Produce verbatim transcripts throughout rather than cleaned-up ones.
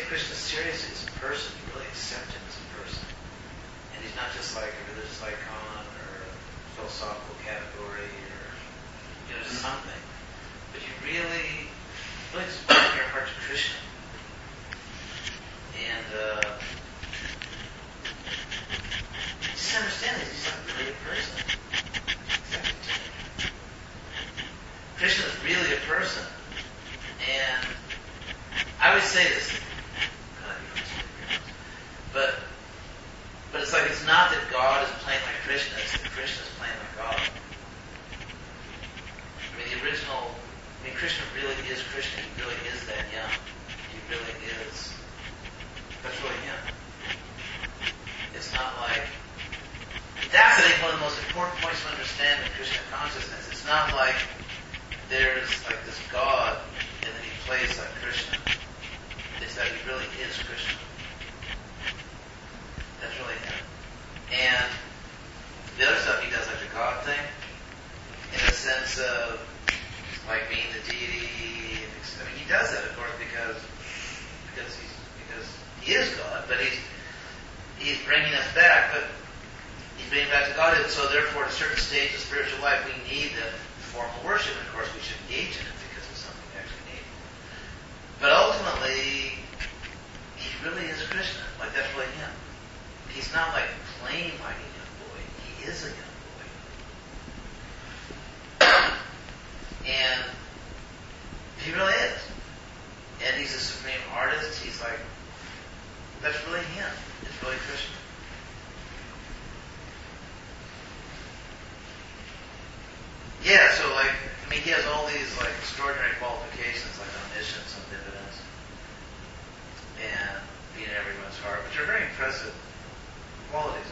take Krishna seriously as a person, you really accept him as a person. And he's not just like a religious icon or a philosophical category or, you know, just something. But you really, really just open your heart to Krishna. And uh, just understand that he's not really a person. Krishna is really a person. And I always say this, but but it's like it's not that God is playing like Krishna, it's that Krishna is playing like God. I mean, the original, I mean, Krishna really is Krishna. He really is that young. He really is. That's really him. It's not like, that's, I think, one of the most important points to understand in Krishna consciousness. It's not like there's like this God and then he plays like Krishna. It's that he really is Krishna. That's really him. And the other stuff he does, like the God thing, in the sense of like being the deity. I mean, he does that, of course, because because he's because he is God, but he's he's bringing us back. But he's bringing back to God, and so therefore, at a certain stage of spiritual life, we need the formal worship, and of course, we should engage in it because it's something we actually need. But ultimately, he really is Krishna. Like, that's really him. He's not like playing like a young boy. He is a young boy. And he really is. And he's a supreme artist. He's like, that's really him. It's really Krishna. Yeah, so like, I mean, he has all these like extraordinary qualifications, like omniscience, omnipotence, and being in everyone's heart, which are very impressive qualities.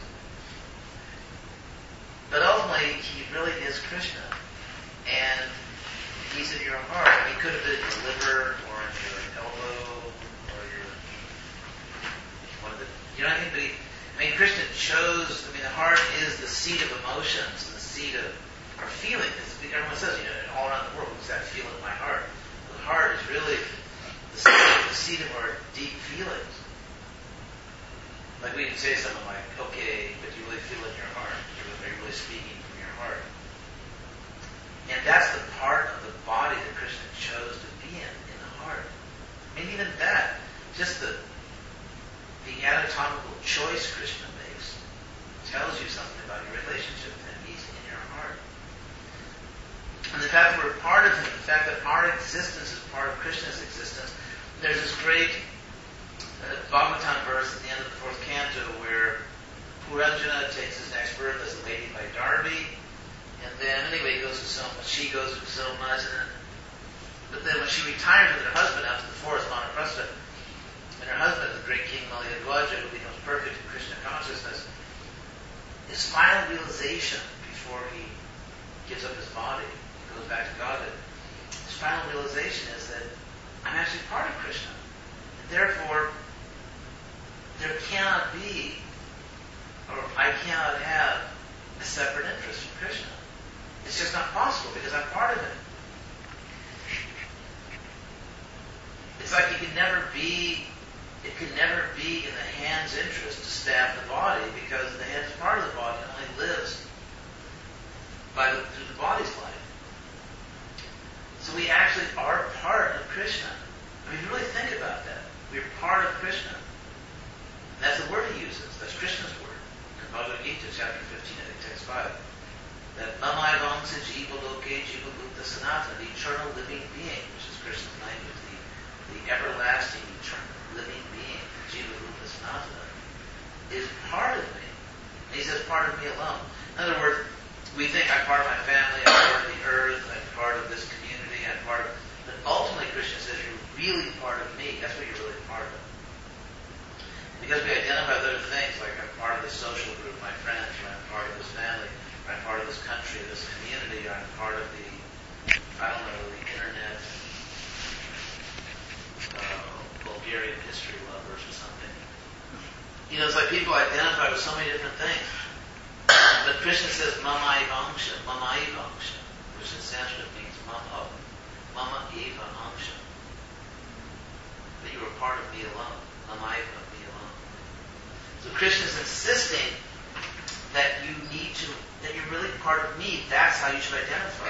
But ultimately, he really is Krishna, and he's in your heart. I mean, he could have been in your liver, or in your elbow, or your one of the. You know what I mean? But he, I mean, Krishna chose. I mean, the heart is the seat of emotions, and the seat of our feelings. Everyone says, you know, all around the world, what's that feel in my heart? The heart is really the seat, the seat of our deep feelings. Like we can say something like, okay, but you really feel in your heart. You're really speaking from your heart. And that's the part of the body that Krishna chose to be in, in the heart. I mean, even that, just the the anatomical choice Krishna makes tells you something about your relationship with him. He's in your heart. And the fact that we're part of him, the fact that our existence is part of Krishna's existence, there's this great uh, Bhagavatam verse at the end of the fourth canto where Puranjana takes his next birth as a lady by Darby, and then anyway he goes to so much, she goes to so much, and then, but then when she retires with her husband out to the forest, Vanaprastha, and her husband, the great king Malayadwaja, who becomes perfect in Krishna consciousness, his final realization before he gives up his body, goes back to God, his final realization is that I'm actually part of Krishna. And therefore, there cannot be, or I cannot have a separate interest from Krishna. It's just not possible because I'm part of it. It's like it could never be, it could never be in the hand's interest to stab the body because the hand is part of the body and only lives by the, through the body's life. So we actually are part of Krishna. I mean, if you really think about that, we're part of Krishna. That's the word he uses. That's Krishna's word. In Bhagavad Gita, chapter fifteen, I think text five. That Mamai Vamsa Jiva Loke Jiva Gupta Sanatana, the eternal living being, which is Krishna's language, the, the everlasting, eternal living being, Jiva Gupta Sanatana, is part of me. And he says, part of me alone. In other words, we think I'm part of my family, I'm part of the earth, I'm part of this community, I'm part of... But ultimately, Krishna says, you're really part of me. That's what you're really part of. Because we identify with other things, like I'm part of this social group, my friends, or I'm part of this family, or I'm part of this country, this community, or I'm part of the, I don't know, the internet, uh, Bulgarian history lovers or something. You know, it's like people identify with so many different things. But Krishna says, Mama Eva Angsha, Mama Eva Angsha, which in Sanskrit means Mama, Mama Eva Angsha. That you are part of me alone, a life of me alone. So Krishna is insisting that you need to, that you're really part of me. That's how you should identify.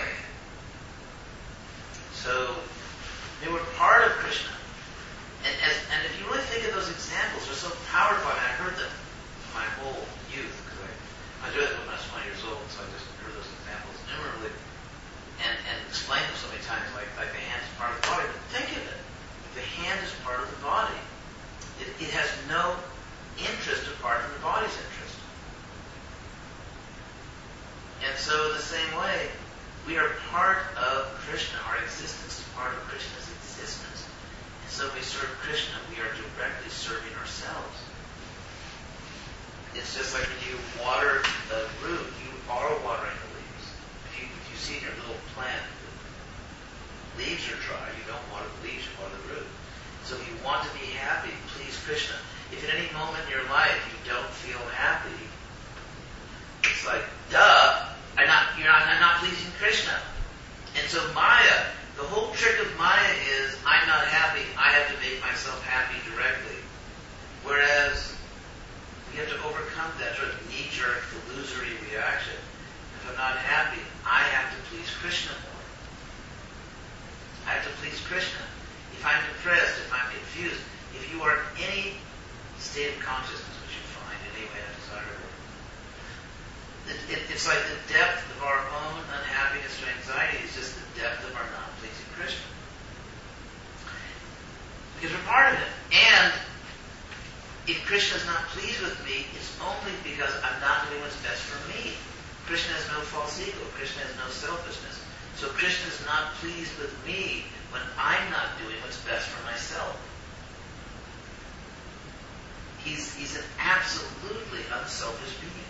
So they were part of Krishna. And, as, and if you really think of those examples, they're so powerful. I mean, I heard them my whole youth, because I, I did it when I was twenty years old, so I just heard those examples innumerably and, and explained them so many times, like, like the hand is part of the body. But think of it. The hand is part of the body. It, it has no interest apart from the body's interest. And so the same way, we are part of Krishna. Our existence is part of Krishna's existence. And so we serve Krishna. We are directly serving ourselves. It's just like when you water the root, you are watering the leaves. If you, if you see in your little plant, the leaves are dry, you don't water the leaves, you water the root. So if you want to be happy, please Krishna. If at any moment in your life you don't feel happy, it's like, duh, I'm not, you're not, I'm not pleasing Krishna. And so Maya, the whole trick of Maya is, I'm not happy, I have to make myself happy directly. Whereas, we have to overcome that sort of knee-jerk, illusory reaction. If I'm not happy, I have to please Krishna more. I have to please Krishna. If I'm depressed, if I'm confused, if you are in any state of consciousness which you find in any way undesirable, it, it, it's like the depth of our own unhappiness or anxiety is just the depth of our not pleasing Krishna. Because we're part of it. And if Krishna is not pleased with me, it's only because I'm not doing what's best for me. Krishna has no false ego. Krishna has no selfishness. So Krishna is not pleased with me when I'm not doing what's best for myself. He's, he's an absolutely unselfish being.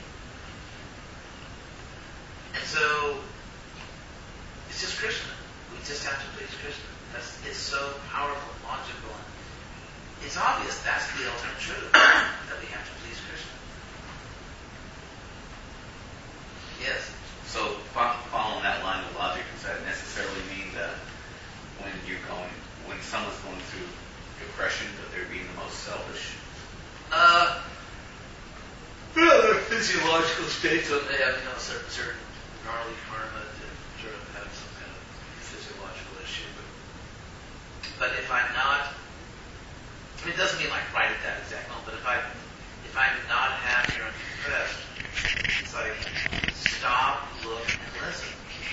And so, it's just Krishna. We just have to please Krishna. That's, it's so powerful and logical. And it's obvious that's the ultimate truth, that we have to please Krishna. Yes? So, following that line of logic, does that necessarily mean that when you're going, when someone's going through depression, that they're being the most selfish? Uh, well, there are physiological states of they have, you know, certain, certain gnarly karma to sort of have some kind of physiological issue. But, but if I'm not, I mean, it doesn't mean like right at that exact moment, but if I, if I'm not happy or depressed, it's like stop, look, and listen.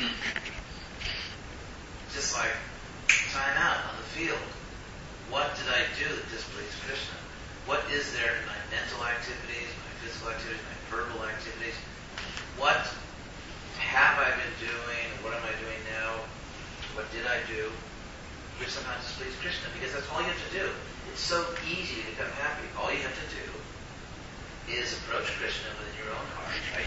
Just like time out on the field. What did I do that displeased Krishna? What is there in my mental activities, my physical activities, my verbal activities? What have I been doing? What am I doing now? What did I do which somehow displeased Krishna? Because that's all you have to do. It's so easy to become happy. All you have to do is approach Krishna within your own heart, right?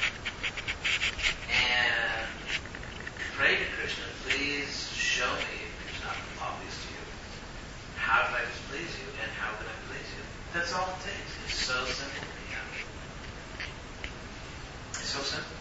And pray to Krishna, please show me, if it's not obvious to you, how can I displease you and how can I please you? That's all it takes. It's so simple to be happy. It's so simple.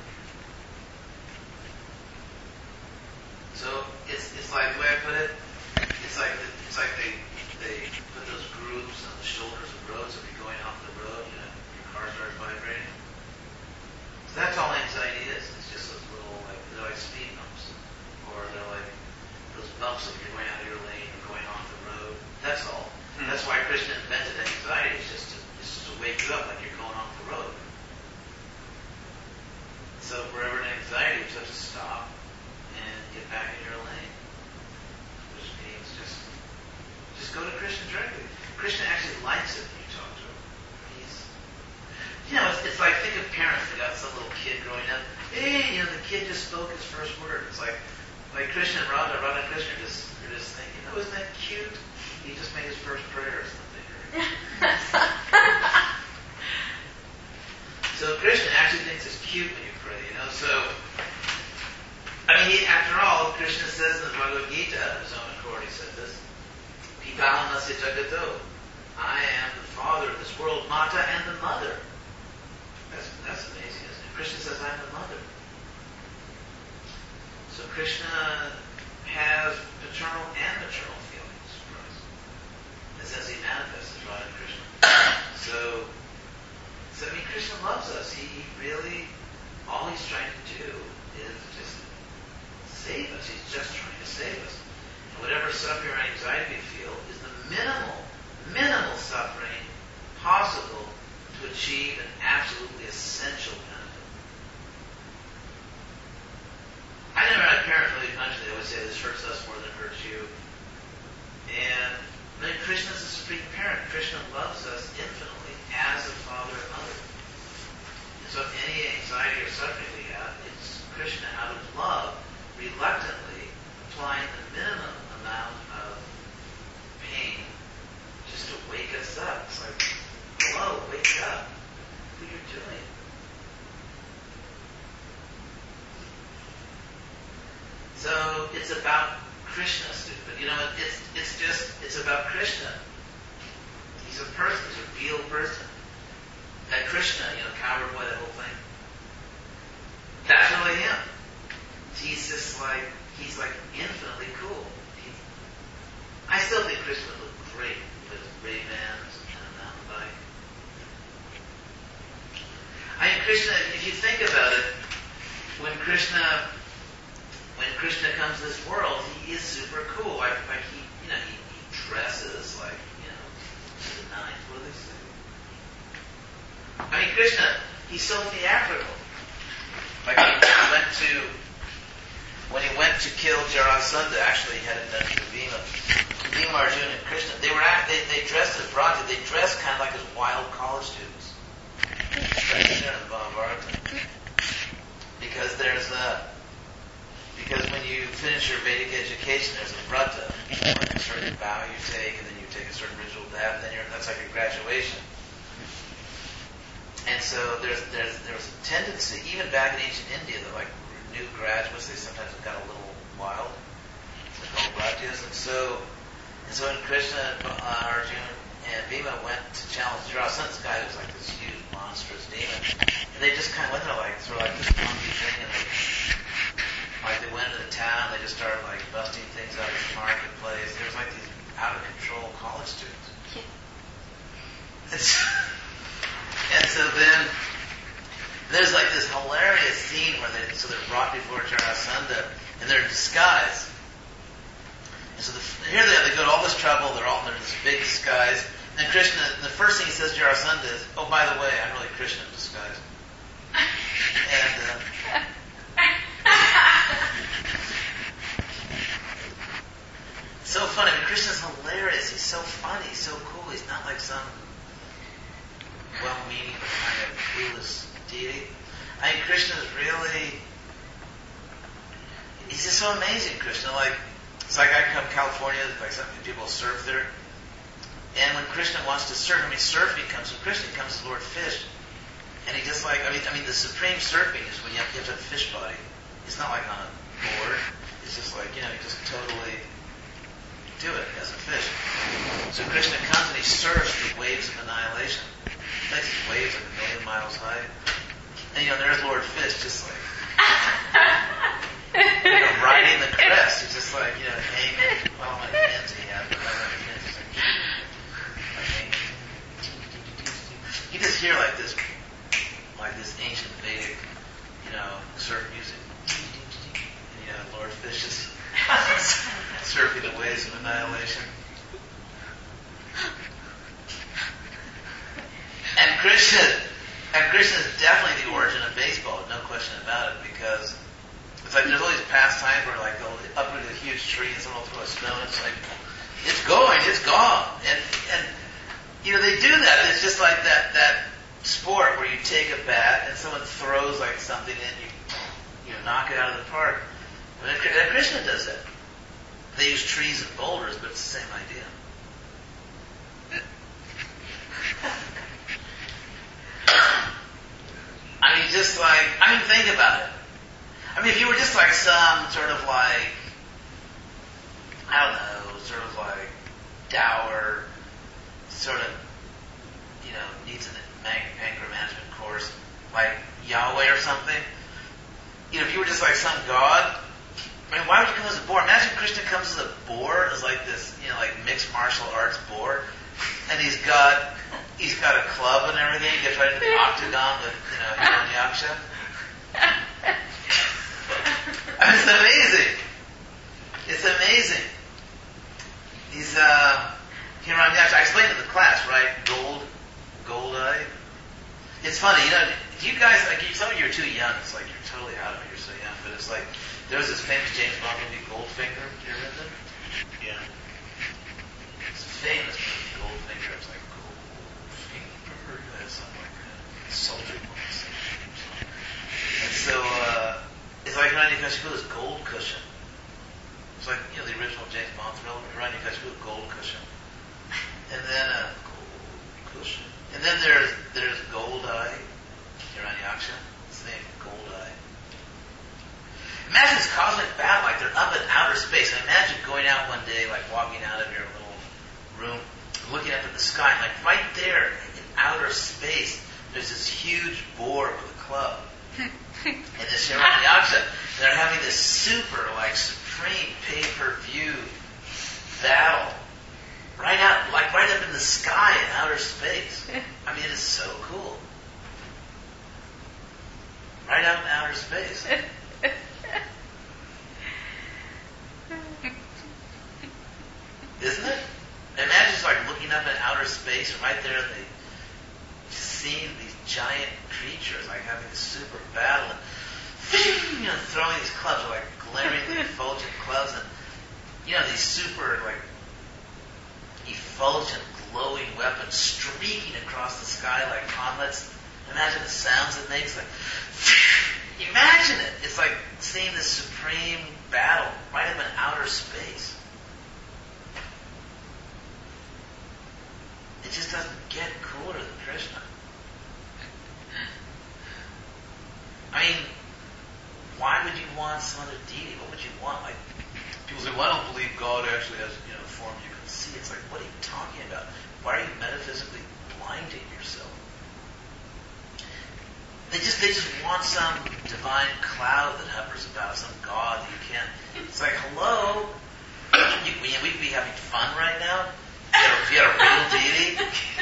So it's it's like the way I put it, it's like the, it's like they they put those grooves on the shoulders of roads if you're going off the road, you know, your car starts vibrating. So that's all anxiety is. It's just those little like they're like speed bumps. Or they're like those bumps if you're going out of your lane or going off the road. That's all. Mm-hmm. That's why Krishna invented anxiety. It's just to, it's just to wake you up like you're going off the road. So if we're ever in anxiety, we just have to stop and get back in your lane. Which means just just go to Krishna directly. Krishna actually likes it when you talk to him. He's, you know, it's, it's like, think of parents that got some little kid growing up. Hey, you know, the kid just spoke his first word. It's like, like Krishna and Radha, Radha and Krishna are just, are just thinking, oh, isn't that cute? He just made his first prayer or something. So Krishna actually thinks it's cute when you pray, you know. So, I mean, he, after all, Krishna says in the Bhagavad Gita, of his own accord, he said this, Pitamasya Jagato, I am the father of this world, Mata and the mother. That's, that's amazing, isn't it? Krishna says, I'm the mother. So Krishna has paternal and maternal feelings for us. As says he manifests as Radha Krishna. So, so, I mean, Krishna loves us. He really, all he's trying to do is just save us. He's just trying to save us. And whatever suffering or anxiety we feel is the minimal, minimal suffering possible to achieve an absolutely essential benefit. I never had a parent really punch. They always say this hurts us more than it hurts you. And I mean, Krishna is a supreme parent. Krishna loves us infinitely as a father and mother. And so if any anxiety or suffering we have, it's Krishna out of love, reluctantly applying the minimum amount of pain just to wake us up. It's like, hello, wake up. What are you doing? So it's about Krishna, stupid. You know, it's it's just it's about Krishna. He's a person. He's a real person. That Krishna, you know, coward boy, that whole thing. That's really him. He's just like he's like infinitely cool. He, I still think Krishna would look great with Ray-Bans and a mountain bike. I mean, Krishna. If you think about it, when Krishna. When Krishna comes to this world, he is super cool. Like, like he, you know, he, he dresses like, you know, to the nines. What do they say? I mean, Krishna, he's so theatrical. Like when he went to, when he went to kill Jarasandha, actually he had it done to Bhima. Bhima, Arjuna, and Krishna, they were at, they, they dressed as Brahma. They dressed kind of like as wild college students. Right there in the Mahabharata. Because there's a Because when you finish your Vedic education, there's a vrata, like a certain vow you take, and then you take a certain ritual bath, and then you're, that's like your graduation. And so there's, there's there was a tendency, even back in ancient India, that like new graduates, they sometimes got a little wild. They're called vratyas. And so, and so when Krishna, uh, Arjuna, and Bhima went to challenge Jarasandha, this guy who was like this huge, monstrous demon, and they just kind of went there like, sort of like this funky thing, and they Like they went into the town, they just started like busting things out of the marketplace. There was like these out of control college students. and, so, and so then there's like this hilarious scene where they so they're brought before Jarasandha and they're in disguise. And so the, here they are, they go to all this trouble, they're all in this big disguise. And Krishna, the first thing he says to Jarasandha is, "Oh, by the way, I'm really Krishna in disguise." And uh, so funny. I mean, Krishna's hilarious. He's so funny. He's so cool. He's not like some well-meaning but kind of clueless deity. I mean, Krishna's really... He's just so amazing, Krishna. Like, it's like I come to California, like some people surf there. And when Krishna wants to surf, I mean, surfing comes from Krishna. He comes as Lord Fish. And he just like, I mean, I mean, the supreme surfing is when you have, you have to have a fish body. It's not like on a board. It's just like, you know, you just totally do it as a fish. So Krishna comes and he surfs the waves of annihilation. Like these waves like a million miles high. And, you know, there's Lord Fish just like, you know, riding the crest. He's just like, you know, hanging. Well, my hands he has, but I don't have hands. He's like, like hanging. You just hear like this, like this ancient Vedic, you know, surf music. And, you know, Lord Fish is surfing the waves of annihilation. And Krishna, and Krishna is definitely the origin of baseball, no question about it, because it's like there's all these pastimes where like they'll uproot a huge tree and someone will throw a stone. It's like, it's going, it's gone. And, and, you know, they do that. It's just like that, that sport where you take a bat and someone throws like something and you, you know, knock it out of the park. I mean, Krishna does that. They use trees and boulders, but it's the same idea. I mean, just like, I mean, think about it. I mean, if you were just like some sort of like, I don't know, sort of like dour, sort of, you know, needs an anger management course, like Yahweh or something. You know, if you were just like some god, I mean, why would you come as a boar? Imagine Krishna comes as a boar, as like this, you know, like mixed martial arts boar, and he's got he's got a club and everything. He gets right into the octagon with, you know, Hiranyaksha. I mean, it's amazing. It's amazing. He's uh, Hiranyaksha. I explained to the class, right? Gold, gold eye. It's funny, you know. Do you guys like? Some of you are too young. It's like you're totally out of it. You're so young, but it's like. There was this famous James Bond movie, Goldfinger. You ever read that? Yeah. It's a famous movie, Goldfinger. It's like, Goldfinger. That's something like that. Sultry voice. And so, uh, it's like Hiranyakashipu, this gold cushion. It's like, you know, the original James Bond thriller, Hiranyakashipu, gold cushion. And then, uh, gold cushion. And then there's, there's Gold Eye, Hiranyaksha. It's the name, Gold Eye. Imagine this cosmic battle, like they're up in outer space. And imagine going out one day, like walking out of your little room, looking up at the sky, and like right there in outer space, there's this huge boar with a club. And this Hiranyaksha, and they're having this super, like, supreme pay-per-view battle. Right out, like right up in the sky in outer space. I mean, it is so cool. Right out in outer space. Isn't it? Imagine just like looking up at outer space, and right there they seeing these giant creatures like having this super battle, and you know, throwing these clubs, like glaringly effulgent clubs, and you know, these super like effulgent glowing weapons streaking across the sky like comets. Imagine the sounds it makes, like imagine it. It's like seeing this supreme battle right up in outer space. It just doesn't get cooler than Krishna. I mean, why would you want some other deity? What would you want? Like, people say, well, I don't believe God actually has, you know, form you can see. It's like, what are you talking about? Why are you metaphysically blinding yourself? They just they just want some divine cloud that hovers about, some God that you can't. It's like, hello, you, we, we'd be having fun right now. If you had a real deity.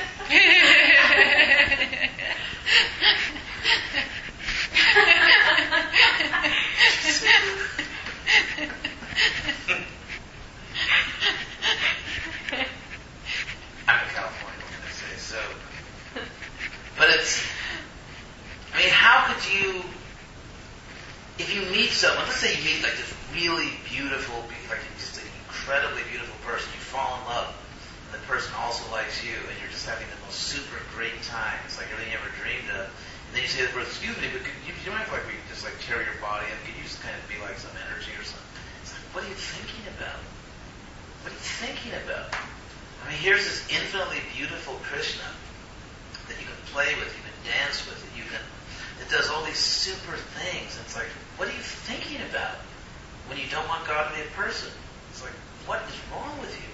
I'm in California, what can I say? So, but it's, I mean, how could you, if you meet someone, let's say you meet like this really beautiful, like just an incredibly beautiful person, you fall in love. The person also likes you, and you're just having the most super great time. It's like everything you ever dreamed of. And then you say the word, excuse me, but could you, you mind if like we just like tear your body up? Could you just kind of be like some energy or something? It's like, what are you thinking about? What are you thinking about? I mean, here's this infinitely beautiful Krishna that you can play with, you can dance with, that you can, that does all these super things. And it's like, what are you thinking about when you don't want God to be a person? It's like, what is wrong with you?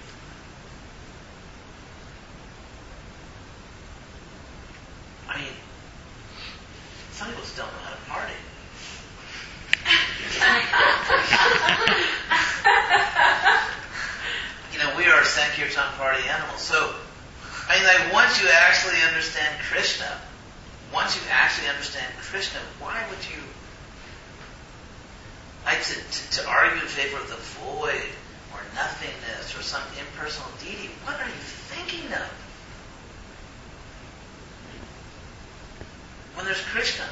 I mean, some people just don't know how to party. You know, we are Sankirtan party animals. So, I mean, like, once you actually understand Krishna, once you actually understand Krishna, why would you, like, to, to, to argue in favor of the void or nothingness or some impersonal deity? What are you thinking of? When there's Krishna.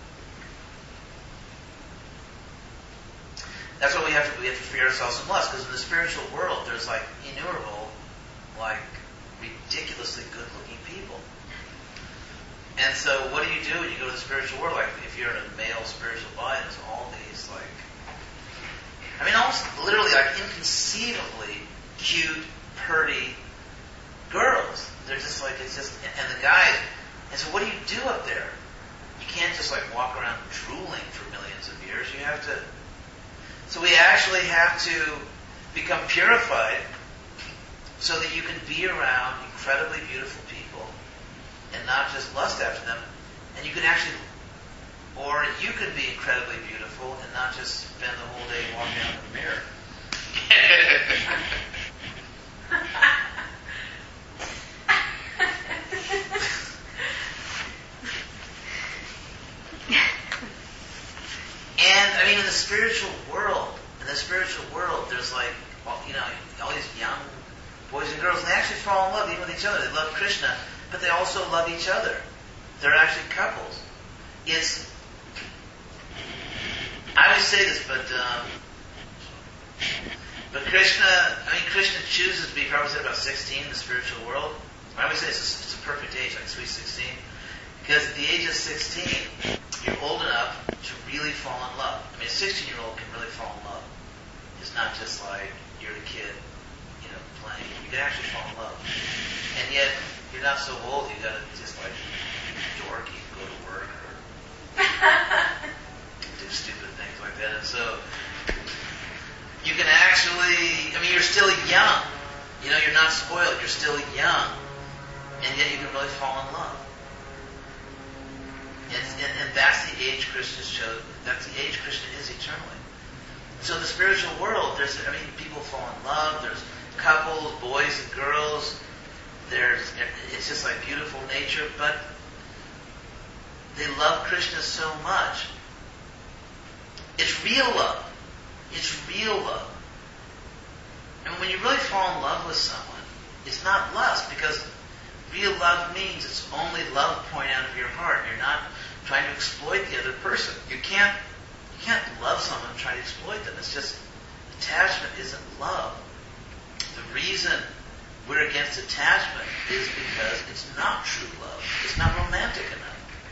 That's what we have to we have to free ourselves from lust, because in the spiritual world there's like innumerable, like ridiculously good looking people. And so what do you do when you go to the spiritual world? Like if you're in a male spiritual body, there's all these like I mean almost literally like inconceivably cute, purty girls. They're just like it's just and the guys and so what do you do up there? You can't just like walk around drooling for millions of years. You have to. So we actually have to become purified so that you can be around incredibly beautiful people and not just lust after them. And you can actually Or you could be incredibly beautiful and not just spend the whole day walking out in the mirror. And, I mean, in the spiritual world, in the spiritual world, there's like, you know, all these young boys and girls, and they actually fall in love even with each other. They love Krishna, but they also love each other. They're actually couples. It's, I always say this, but um, but Krishna, I mean, Krishna chooses to be probably said about sixteen in the spiritual world. I always say it's a, it's a perfect age, like sweet sixteen, because at the age of sixteen, you're old enough to really fall in love. I mean, a sixteen-year-old can really fall in love. It's not just like you're a kid, you know, playing. You can actually fall in love, and yet you're not so old. You gotta just like dork. You can go to work or do stupid things like that. And so you can actually, I mean, you're still young. You know, you're not spoiled. You're still young. And yet you can really fall in love. And, and, and that's the age Krishna showed. That's the age Krishna is eternally. So in the spiritual world, there's, I mean, people fall in love. There's couples, boys and girls. There's, it's just like beautiful nature. But they love Krishna so much. It's real love. It's real love. And when you really fall in love with someone, it's not lust, because real love means it's only love pouring out of your heart. You're not trying to exploit the other person. You can't you can't love someone and try to exploit them. It's just, attachment isn't love. The reason we're against attachment is because it's not true love. It's not romantic enough.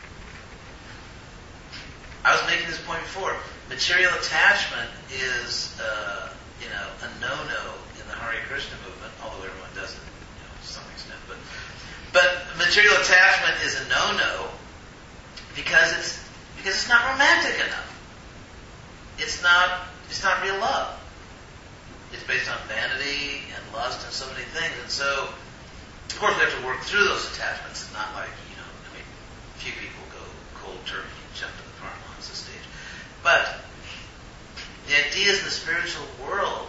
I was making this point before. Material attachment is, uh, you know, a no-no in the Hare Krishna movement, although everyone does it, you know, to some extent. But, but material attachment is a no-no because it's because it's not romantic enough. It's not it's not real love. It's based on vanity and lust and so many things. And so, of course, we have to work through those attachments. It's not like, you know, I mean, few people go cold turkey and jump in the front lines of the stage. But the ideas in the spiritual world,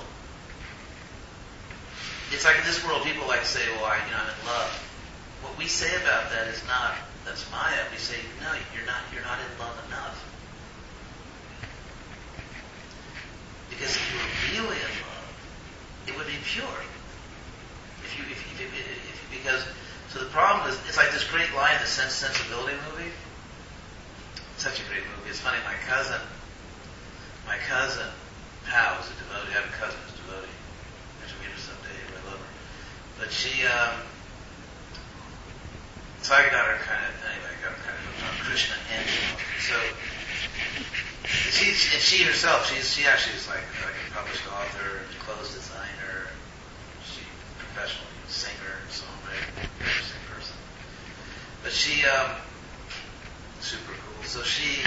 it's like in this world, people like to say, well, I, you know, I'm in love. What we say about that is not, that's Maya. We say, no, you're not, you're not in love enough. Because if you were really in love, it would be pure. If you, if, if, if, if because, so the problem is, it's like this great line in the Sense Sensibility movie. Such a great movie. It's funny, my cousin, my cousin, Pal, was a devotee. I have a cousin who's a devotee. I should meet her someday. I love her. But she, um, so I got her kind of, anyway, I got her kind of hooked on Krishna and devotion. So, she, and she herself, she's, she actually is like, like a published author, clothes designer, she professional singer, songwriter, interesting person. But she, um, super cool. So she,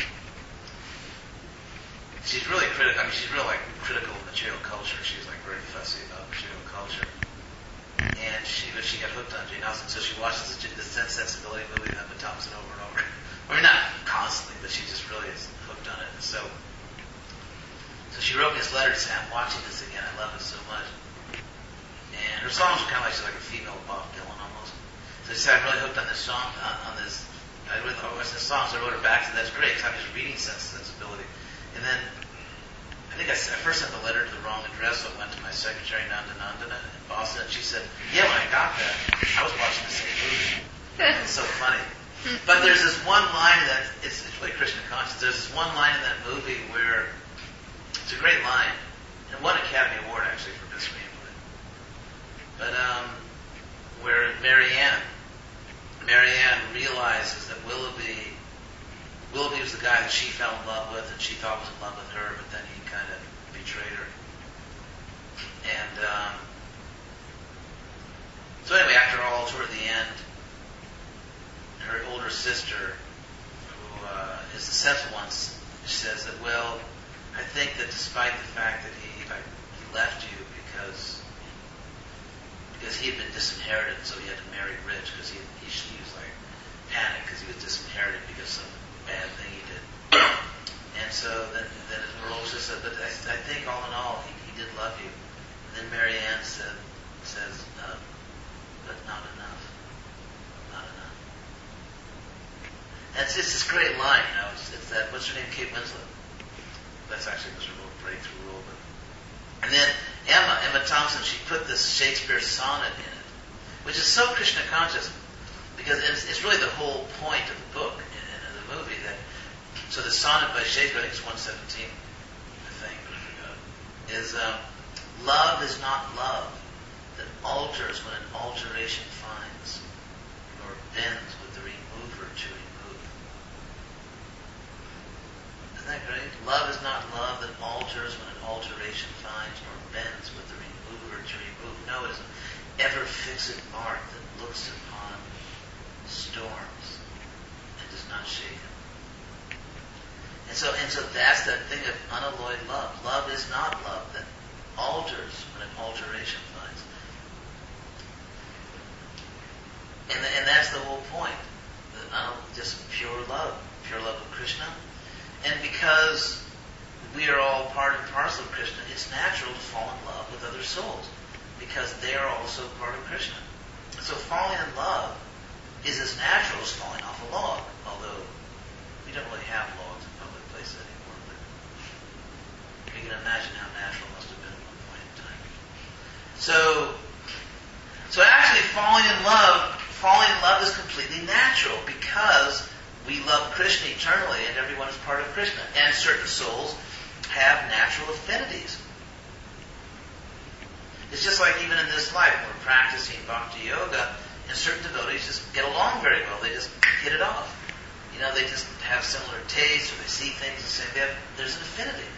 she's really critical. I mean, she's real like critical of material culture. She's like very fussy about material culture. And she, but she got hooked on Jane Austen, so she watches the, the Sense Sensibility movie with Emma Thompson over and over. I mean, not constantly, but she just really is hooked on it. And so, so she wrote me this letter to say, I'm watching this again. I love it so much. And her songs are kind of like she's like a female Bob Dylan almost. So she said, I'm really hooked on this song, on, on this. I really love this song, so I wrote her back. So that's great, because I'm just reading Sense Sensibility. And then I think I, I first sent the letter to the wrong address, so I went to my secretary, Nanda Nandana, in Boston, and she said, yeah, when I got that, I was watching the same movie. It's so funny. But there's this one line that, it's, it's really Krishna conscious, there's this one line in that movie where, it's a great line, and won Academy Award actually for Best Screenplay. But, um, where Marianne, Marianne realizes that Willoughby, Willoughby was the guy that she fell in love with, and she thought was in love with her, but then he kind of betrayed her. And um, so anyway, after all, toward the end, her older sister, who uh, is the sensible one, says that, well, I think that despite the fact that he, like, he left you because because he had been disinherited, so he had to marry rich, because he, he, he was like panicked because he was disinherited because some bad thing he did. so then, then Rosa said, but I, I think all in all, he, he did love you. And then Mary Ann said, says, uh, but not enough. Not enough. And it's just this great line, you know, it's, it's that, what's her name, Kate Winslet? That's actually this real breakthrough rule. But. And then Emma, Emma Thompson, she put this Shakespeare sonnet in it, which is so Krishna conscious, because it's, it's really the whole point of the book and, and of the movie. That so the sonnet by Shakespeare, I think it's one seventeen, I think, but I forgot, is um, love is not love that alters when an alteration finds, nor bends with the remover to remove. Isn't that great? Love is not love that alters when an alteration finds, nor bends with the remover to remove. No, it is an ever-fixed mark that looks upon storms and does not shake them. And so, and so that's that thing of unalloyed love. Love is not love that alters when an alteration finds. And, and that's the whole point. The, uh, just pure love. Pure love of Krishna. And because we are all part and parcel of Krishna, it's natural to fall in love with other souls. Because they are also part of Krishna. So falling in love is as natural as falling off a log. Although we don't really have logs in public places anymore. But you can imagine how natural it must have been at one point in time. So, so actually falling in love, falling in love is completely natural because we love Krishna eternally and everyone is part of Krishna. And certain souls have natural affinities. It's just like even in this life, when we're practicing bhakti yoga, and certain devotees just get along very well. They just hit it off. You know, they just have similar tastes, or they see things the same. They have, there's an affinity.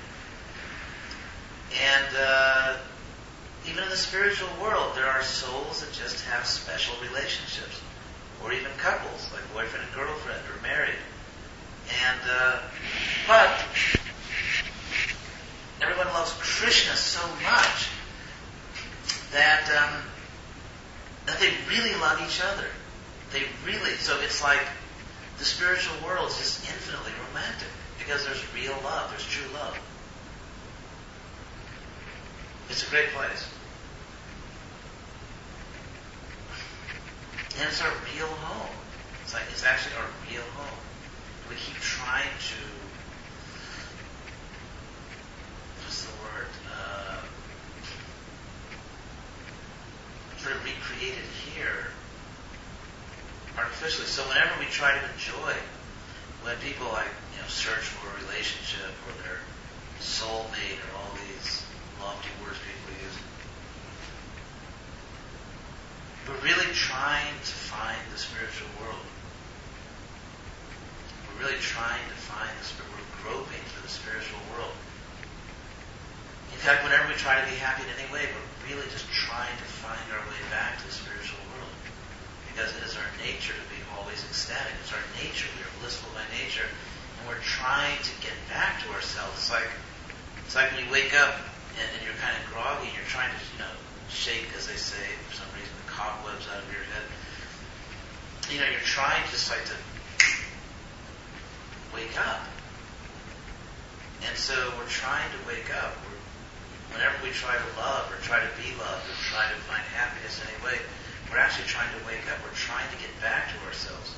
And uh, even in the spiritual world, there are souls that just have special relationships, or even couples, like boyfriend and girlfriend, or married. And uh, but everyone loves Krishna so much that um, that they really love each other. They really, so it's like the spiritual world is just infinitely romantic because there's real love, there's true love. It's a great place. And it's our real home. It's like it's actually our real home. We keep trying to, what's the word? Uh, sort of recreate it here artificially. So whenever we try to enjoy, when people like, you know, search for a relationship or their soulmate or all these lofty words people use, we're really trying to find the spiritual world. We're really trying to find the spirit. We're groping for the spiritual world. In fact, whenever we try to be happy in any way, we're really just trying to find our way back to the spiritual world. Because it is our nature to be always ecstatic. It's our nature. We are blissful by nature. And we're trying to get back to ourselves. It's like it's like when you wake up and, and you're kind of groggy and you're trying to, you know, shake, as they say, for some reason, the cobwebs out of your head. You know, you're trying just like to wake up. And so we're trying to wake up. We're, whenever we try to love or try to be loved or try to find happiness in any way, we're actually trying to wake up. We're trying to get back to ourselves.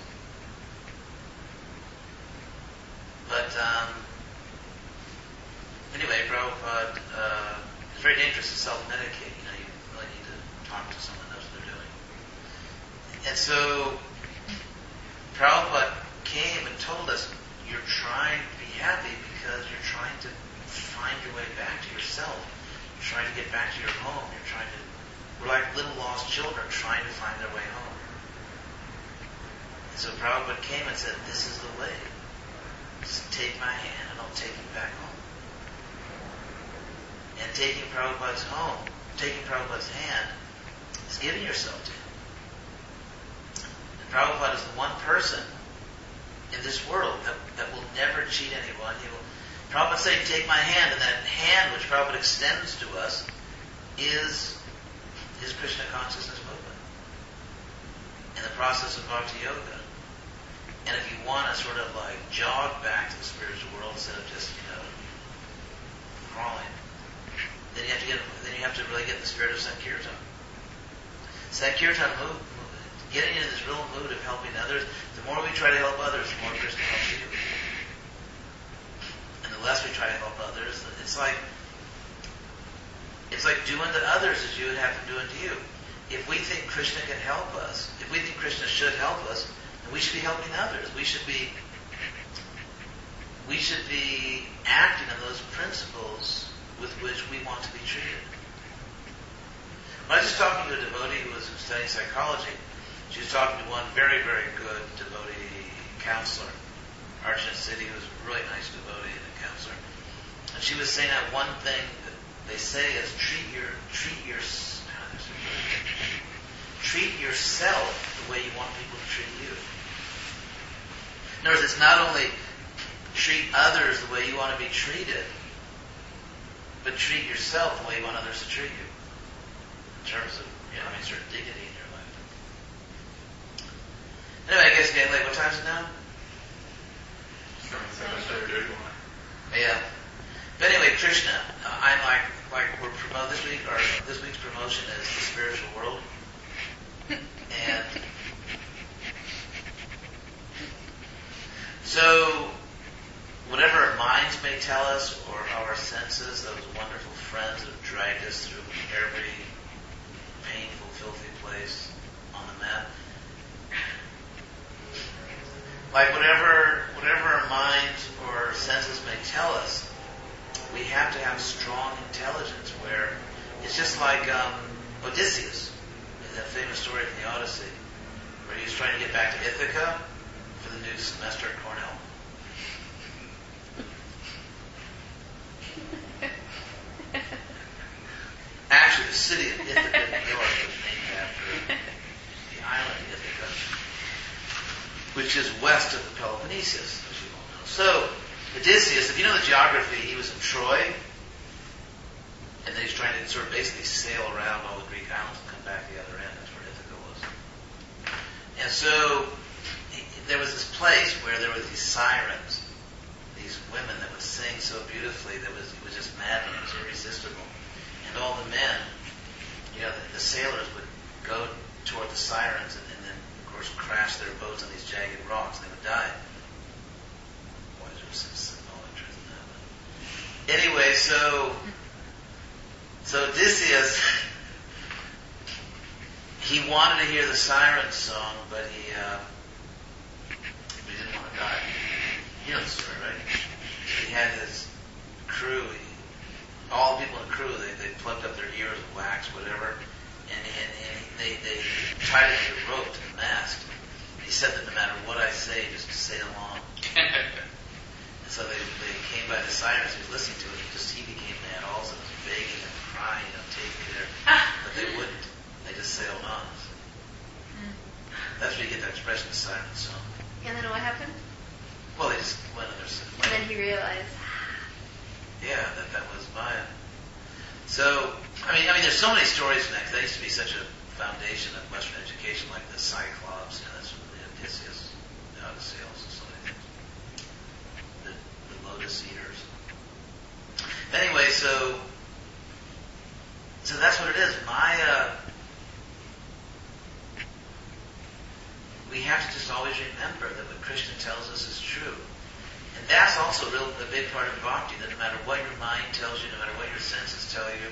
But um, anyway, Prabhupada, uh, it's very dangerous to self-medicate. You know, you really need to talk to someone who knows what they're doing. And so Prabhupada came and told us, you're trying to be happy because you're trying to find your way back to yourself. You're trying to get back to your home. You're trying to, we're like little lost children trying to find their way home. And so Prabhupada came and said, this is the way. Just take my hand and I'll take you back home. And taking Prabhupada's home, taking Prabhupada's hand, is giving yourself to him. And Prabhupada is the one person in this world that, that will never cheat anyone. He will, Prabhupada saying, take my hand, and that hand which Prabhupada extends to us is his Krishna consciousness movement in the process of bhakti yoga. And if you want to to sort of like jog back to the spiritual world instead of just, you know, crawling, then you have to get, then you have to really get in the spirit of Sankirtan. Sankirtan move, move, getting into this real mood of helping others. The more we try to help others, the more Krishna helps you. And the less we try to help others, it's like it's like doing to others as you would have them do unto you. If we think Krishna can help us, if we think Krishna should help us, then we should be helping others. We should be we should be acting on those principles with which we want to be treated. I was just talking to a devotee who was studying psychology. She was talking to one very, very good devotee counselor, Arjuna Siddhi, who was a really nice devotee and a counselor. And she was saying that one thing that they say is treat your treat your treat yourself the way you want people to treat you. In other words, it's not only treat others the way you want to be treated, but treat yourself the way you want others to treat you. In terms of, you know, I mean, certain dignity in your life. Anyway, I guess it's getting late. What time is it now? Yeah. But anyway, Krishna, uh, I'm like, like we're promote this week, or this week's promotion is the spiritual world. And so, whatever our minds may tell us, or our senses, those wonderful friends that have dragged us through every painful, filthy place on the map. Like whatever, whatever our minds or senses may tell us, we have to have strong intelligence where it's just like um, Odysseus, in that famous story from the Odyssey, where he was trying to get back to Ithaca for the new semester at Cornell. Actually, the city of Ithaca, New York, was named after the island of Ithaca, which is west of the Peloponnesus, as you all know. So, Odysseus, if you know the geography, he was in Troy, and then he's trying to sort of basically sail around all the Greek islands and come back the other end. That's where Ithaca was. And so, he, there was this place where there were these sirens, these women that would sing so beautifully that was, it was just maddening, it was irresistible. And all the men, you know, the, the sailors would go toward the sirens and, and then, of course, crash their boats on these jagged rocks and they would die. Boy, there was some symbolic truth in that. But anyway, so, so Odysseus, he wanted to hear the siren song, but he, uh, he didn't want to die. You know the story, right? He had his crew, he, all the people in the crew, they, they plugged up their ears with wax, whatever, and, and, and they, they tied it to the rope, to the mast. He said that no matter what I say, just sail on. And so they, they came by the sirens, he was listening to it, and just he became mad also, was begging and crying, you know, take me there. But they wouldn't. They just sailed on. That's where you get that expression, the siren song. And then what happened? Well, they just went on their And then he realized. Yeah, that that was Maya. So, I mean, I mean, there's so many stories from that. 'Cause that used to be such a foundation of Western education, like the Cyclops, you know, that's the Odysseus, the Odyssey, also so many things. The, the lotus eaters. Anyway, so, so that's what it is. Maya. We have to just always remember that what Krishna tells us is true. And that's also real, a big part of bhakti, that no matter what your mind tells you, no matter what your senses tell you,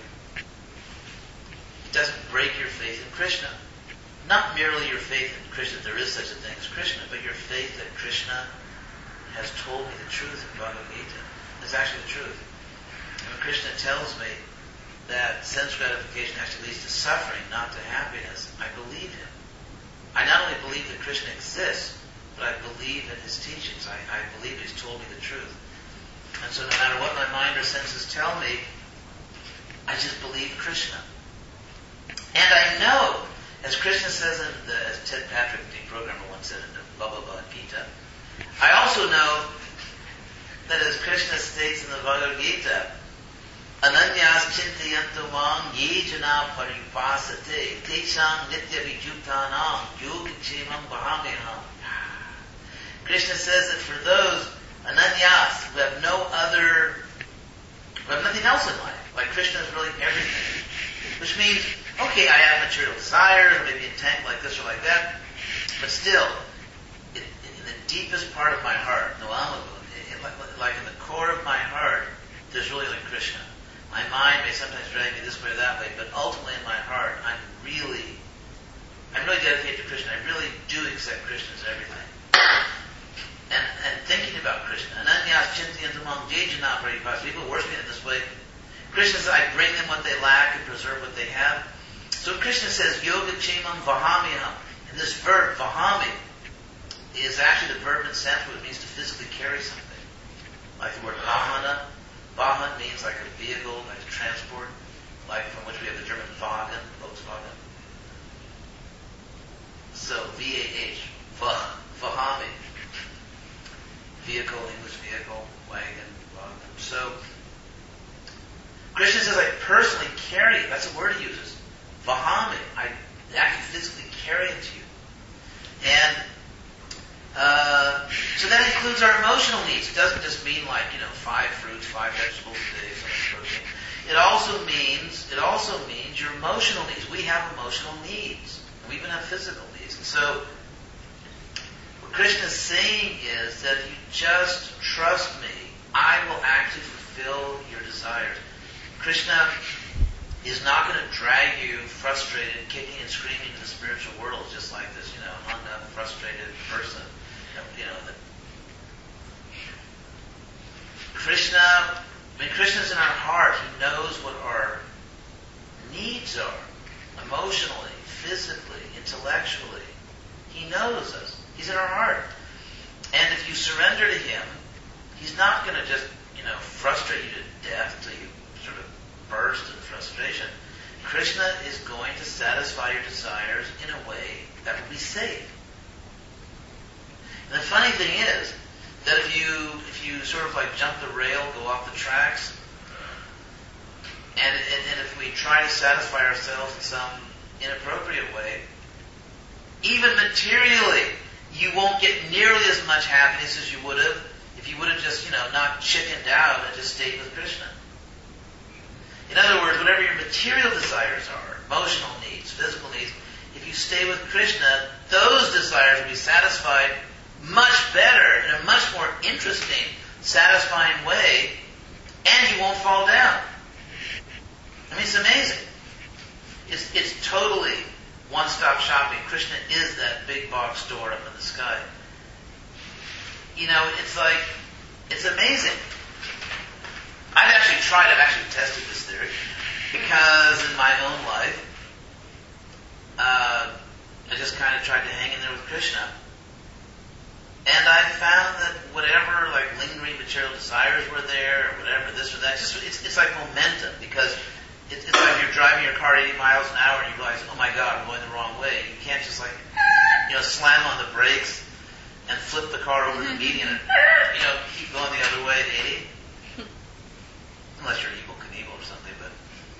it doesn't break your faith in Krishna. Not merely your faith in Krishna, there is such a thing as Krishna, but your faith that Krishna has told me the truth in Bhagavad Gita. It's actually the truth. And when Krishna tells me that sense gratification actually leads to suffering, not to happiness, I believe him. I not only believe that Krishna exists, but I believe in his teachings. I, I believe he's told me the truth. And so no matter what my mind or senses tell me, I just believe Krishna. And I know, as Krishna says in the, as Ted Patrick, the programmer, once said in the Bhagavad Gita, I also know that as Krishna states in the Bhagavad Gita, Ananyas chintayantu mang ye jana paripasate tesham nitya vijuptanam yoga chemam bhagameham. Krishna says that for those ananyas who have no other, who have nothing else in life, like Krishna is really everything. Which means, okay, I have material desires, maybe intent like this or like that, but still, in, in the deepest part of my heart, no, like in the core of my heart, there's really only Krishna. My mind may sometimes drag me this way or that way, but ultimately in my heart, I'm really, I'm really dedicated to Krishna. I really do accept Krishna as everything. And, and thinking about Krishna, ananyas chintayantamam jejana paripas, people worship me in this way. Krishna says, I bring them what they lack and preserve what they have. So Krishna says, yoga chemam vahamiham. And this verb, vahami, is actually the verb in Sanskrit. It means to physically carry something. Like the word vahana. Vahan means like a vehicle, like a transport, like from which we have the German Wagen, Volkswagen. So V A H, vah, vahami. Vehicle, English vehicle, wagon, wagon. So Krishna says, I personally carry it. That's the word he uses. Vahami. I actually physically carry it to you. And uh, so that includes our emotional needs. It doesn't just mean like, you know, five fruits, five vegetables a day, so much protein. It also means, it also means your emotional needs. We have emotional needs. We even have physical needs. And so, what Krishna is saying is that if you just trust me, I will actually fulfill your desires. Krishna is not going to drag you frustrated, kicking and screaming in the spiritual world just like this, you know, hung up, frustrated person. You know, the Krishna, when Krishna's in our heart, He knows what our needs are, emotionally, physically, intellectually. He knows us. He's in our heart. And if you surrender to Him, He's not going to just, you know, frustrate you to death until you sort of burst in frustration. Krishna is going to satisfy your desires in a way that will be safe. And the funny thing is that if you if you sort of like jump the rail, go off the tracks, and, and, and if we try to satisfy ourselves in some inappropriate way, even materially, you won't get nearly as much happiness as you would have if you would have just, you know, not chickened out and just stayed with Krishna. In other words, whatever your material desires are, emotional needs, physical needs, if you stay with Krishna, those desires will be satisfied much better, in a much more interesting, satisfying way, and you won't fall down. I mean, it's amazing. It's, it's totally one-stop shopping. Krishna is that big box store up in the sky. You know, it's like, it's amazing. I've actually tried, I've actually tested this theory, because in my own life, uh, I just kind of tried to hang in there with Krishna. And I found that whatever, like, lingering material desires were there, or whatever, this or that, just it's, it's like momentum, because it, it's like you're driving your car eighty miles an hour and you realize, oh my God, I'm going the wrong way. You can't just like, you know, slam on the brakes and flip the car over the median and, you know, keep going the other way at eighty. Unless you're Evel Knievel or something, but.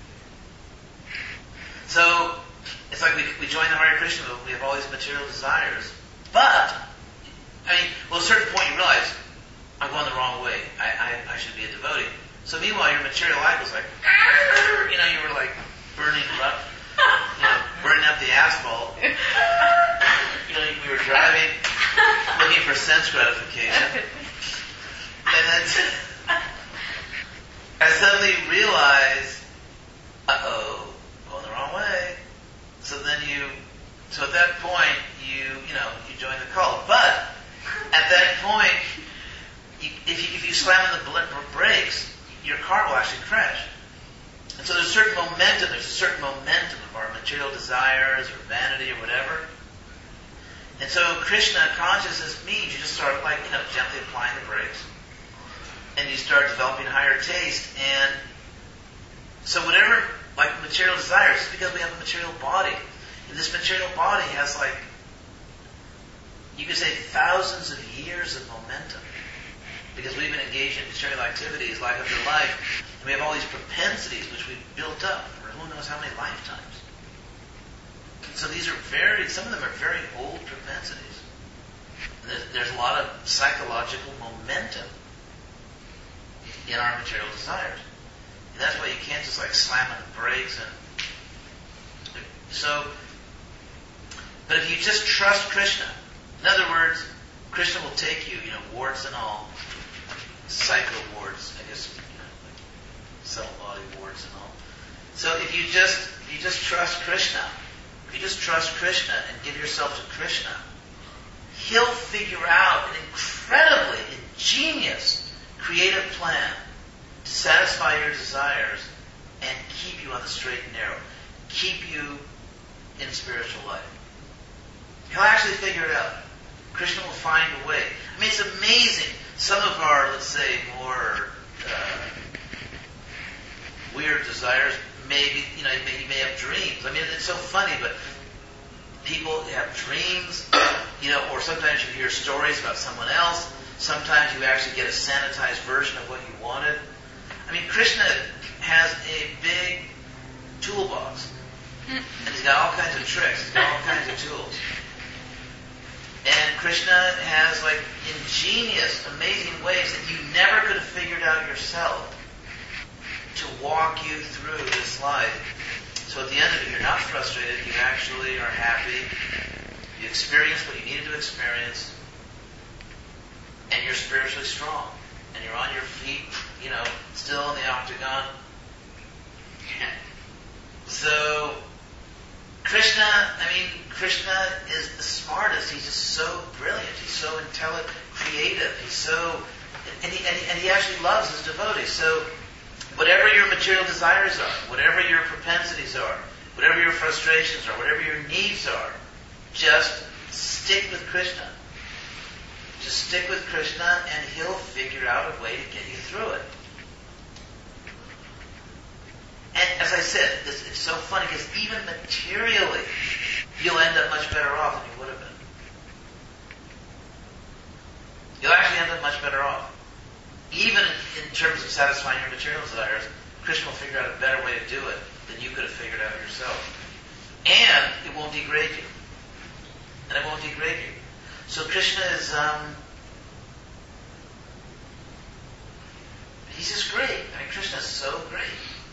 So, it's like we, we join the Hare Krishna movement, we have all these material desires, but, I mean, well, at a certain point you realize, I'm going the wrong way. I, I, I should be a devotee. So meanwhile, your material life was like, you know, you were like burning rough, you know, burning up the asphalt. You know, we were driving, looking for sense gratification. And then I suddenly realized, uh-oh, going the wrong way. So then you, so at that point, you, you know, you join the cult. But at that point, you, if you if you slam on the bl- brakes, your car will actually crash. And so there's a certain momentum, there's a certain momentum of our material desires or vanity or whatever. And so Krishna consciousness means you just start like, you know, gently applying the brakes. And you start developing higher taste. And so whatever, like material desires, it's because we have a material body. And this material body has like, you could say thousands of years of momentum. Because we've been engaged in material activities life after life, and we have all these propensities which we've built up for who knows how many lifetimes. So these are very, some of them are very old propensities. There's, there's a lot of psychological momentum in our material desires. And that's why you can't just like slam on the brakes and so. But if you just trust Krishna, in other words, Krishna will take you, you know, warts and all, psycho warts, I guess, you know, like cell body warts and all. So if you just if you just trust Krishna, if you just trust Krishna and give yourself to Krishna, He'll figure out an incredibly ingenious, creative plan to satisfy your desires and keep you on the straight and narrow, keep you in spiritual life. He'll actually figure it out. Krishna will find a way. I mean, it's amazing. Some of our, let's say, more uh, weird desires, maybe, you know, you may, you may have dreams. I mean, it's so funny, but people have dreams, you know, or sometimes you hear stories about someone else. Sometimes you actually get a sanitized version of what you wanted. I mean, Krishna has a big toolbox. And he's got all kinds of tricks. He's got all kinds of tools. And Krishna has like ingenious, amazing ways that you never could have figured out yourself to walk you through this life. So at the end of it, you're not frustrated. You actually are happy. You experience what you needed to experience. And you're spiritually strong. And you're on your feet, you know, still in the octagon. So, Krishna, I mean, Krishna is the smartest. He's just so brilliant. He's so intelligent, creative. He's so, and he, and he, and he actually loves his devotees. So, whatever your material desires are, whatever your propensities are, whatever your frustrations are, whatever your needs are, just stick with Krishna. Just stick with Krishna and He'll figure out a way to get you through it. And as I said, this, it's so funny because even materially, you'll end up much better off than you would have been. You'll actually end up much better off. Even in, in terms of satisfying your material desires, Krishna will figure out a better way to do it than you could have figured out yourself. And it won't degrade you. And it won't degrade you. So Krishna is, um, he's just great. I mean, Krishna is so great.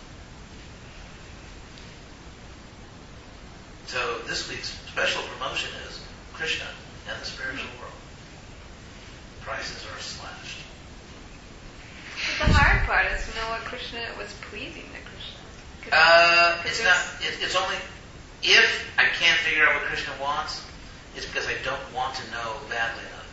So this week's special promotion is Krishna and the spiritual world. Prices are slashed. But the hard part is to know what Krishna was pleasing to Krishna. Uh, it's not. It, it's only if I can't figure out what Krishna wants. It's because I don't want to know badly enough.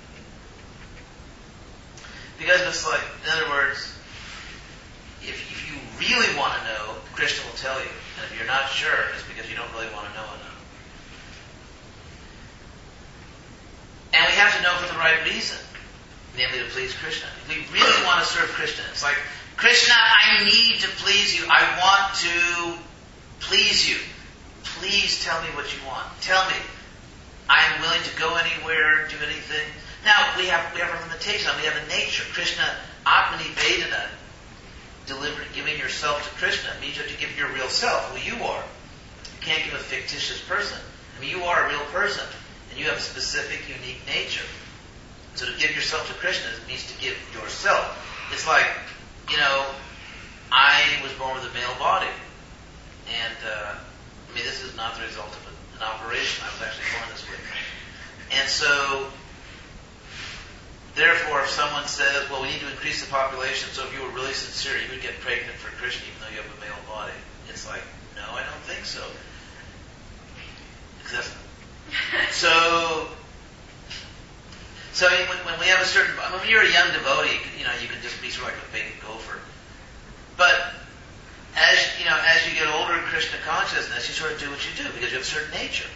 Because it's like, in other words, if, if you really want to know, Krishna will tell you. And if you're not sure, it's because you don't really want to know enough. And we have to know for the right reason, namely to please Krishna. If we really want to serve Krishna, it's like, Krishna, I need to please you. I want to please you. Please tell me what you want. Tell me. I'm willing to go anywhere, do anything. Now, we have we have a limitation. We have a nature. Krishna, Atmani Vedana, delivering, giving yourself to Krishna means you have to give your real self, who you are. You can't give a fictitious person. I mean, you are a real person, and you have a specific, unique nature. So to give yourself to Krishna means to give yourself. It's like, you know, I was born with a male body. And, uh, I mean, this is not the result of an operation. I was actually born this way. And so, therefore, if someone says, well, we need to increase the population, so if you were really sincere, you would get pregnant for Krishna even though you have a male body. It's like, no, I don't think so. Because so, so when, when we have a certain, when you're a young devotee, you know, you can just be sort of like a big gopher. But as you know, as you get older in Krishna consciousness, you sort of do what you do because you have a certain nature.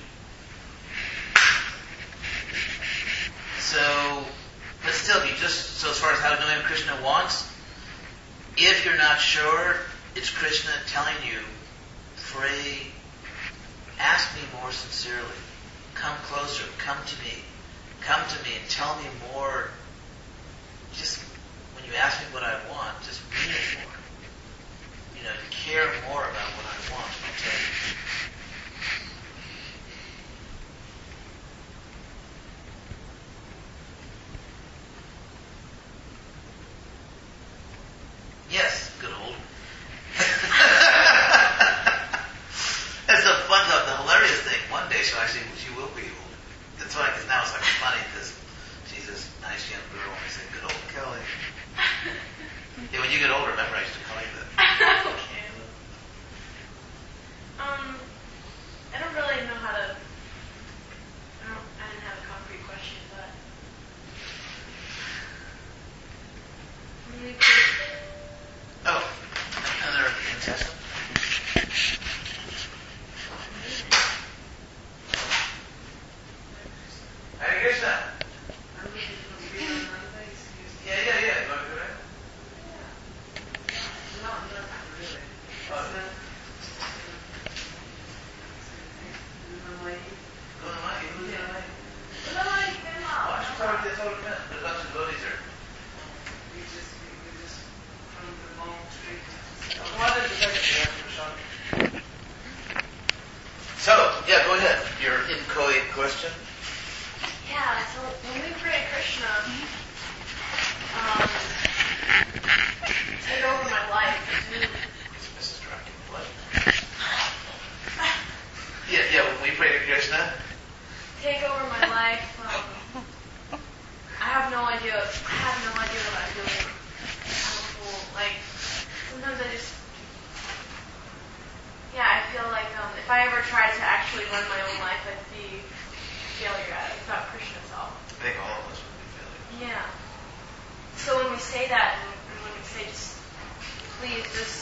So, but still, you just so as far as how to know him Krishna wants, if you're not sure, it's Krishna telling you, pray, ask me more sincerely, come closer, come to me, come to me and tell me more. Just when you ask me what I want, just mean it more. You know, care more about what I want, I'll tell you. He said, good old Kelly. Yeah, when you get older, remember I used to call you that. Okay. Um, I don't really know how to. I don't. I didn't have a concrete question, but. Maybe could- Oh, another contestant. Hare Krishna. Yeah, yeah, yeah. You want to go there? Oh, go to Mike. Who's that Mike? Why don't you talk to this old man? There's a bunch of devotees here. So, yeah, go ahead. Your inchoate question. Yeah. So when we pray Krishna, um, take over my life. Do, Missus Dracula, what? Yeah, yeah, when we pray to Krishna. take over my life. Um, I have no idea. I have no idea what I'm doing. I'm a fool. Like sometimes I just, yeah, I feel like um, if I ever tried to actually run my own life, I'd be a failure at it without Krishna's help. I think all of us would be failures. Yeah. So when we say that, and when we say just, please just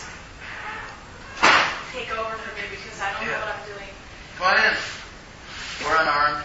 take over for me because I don't Yeah. know what I'm doing. Come on in. We're unarmed.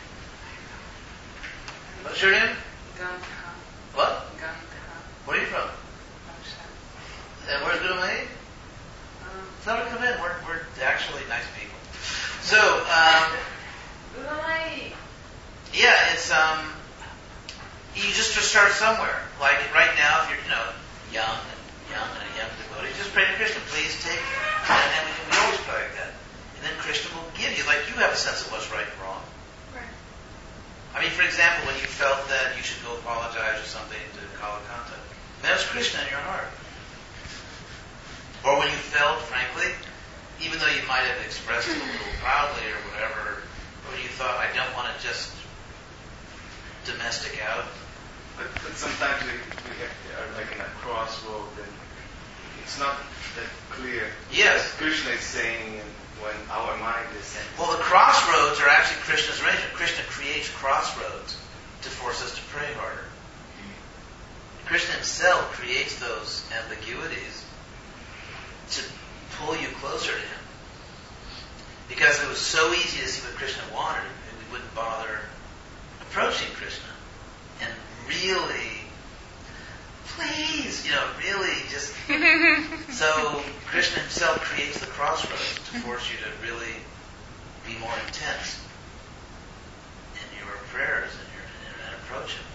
What's your name? Gandha. What? Gandha. Where are you from? And where's Gurumani? Um, Tell her to come in. We're, we're actually nice people. So, um, Right. yeah, it's, um, you just to start somewhere. Like right now, if you're, you know, young and young and a young devotee, just pray to Krishna. Please take, and, and we can always pray like that. And then Krishna will give you, like you have a sense of what's right and wrong. Right. I mean, for example, when you felt that you should go apologize or something to Kalakanta, that was Krishna in your heart. Or when you felt, frankly, even though you might have expressed it a little proudly or whatever, or when you thought, I don't want to just domestic out. But, but sometimes we, we get, are like in a crossroad and it's not that clear. Yes. What Krishna is saying and when our mind is saying. Well, the crossroads are actually Krishna's arrangement. Krishna creates crossroads to force us to pray harder. Krishna himself creates those ambiguities to pull you closer to him. Because it was so easy to see what Krishna wanted, and we wouldn't bother approaching Krishna. And really, please, you know, really just... So Krishna himself creates the crossroads to force you to really be more intense in your prayers and your and approach him.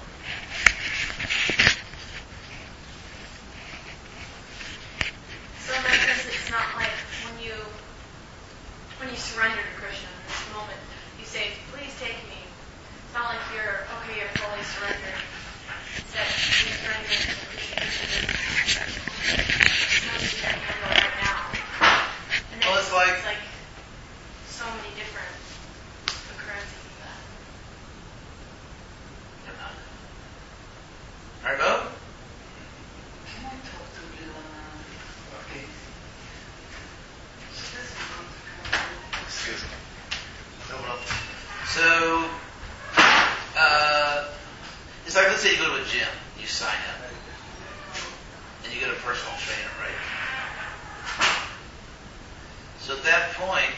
So in that sense, it's not like when you when you surrender to Krishna in this moment, you say, please take me. It's not like you're, okay, you're fully surrendered. It's that you surrender to Krishna. It's not just that handle right now. And then Well, it's like- it's like so many different occurrences of that. Margot? Can I talk to Leela? Okay. She doesn't want to come. Excuse me. No problem. So, uh, it's like, let's say you go to a gym, you sign up, and you get a personal trainer, right? So at that point,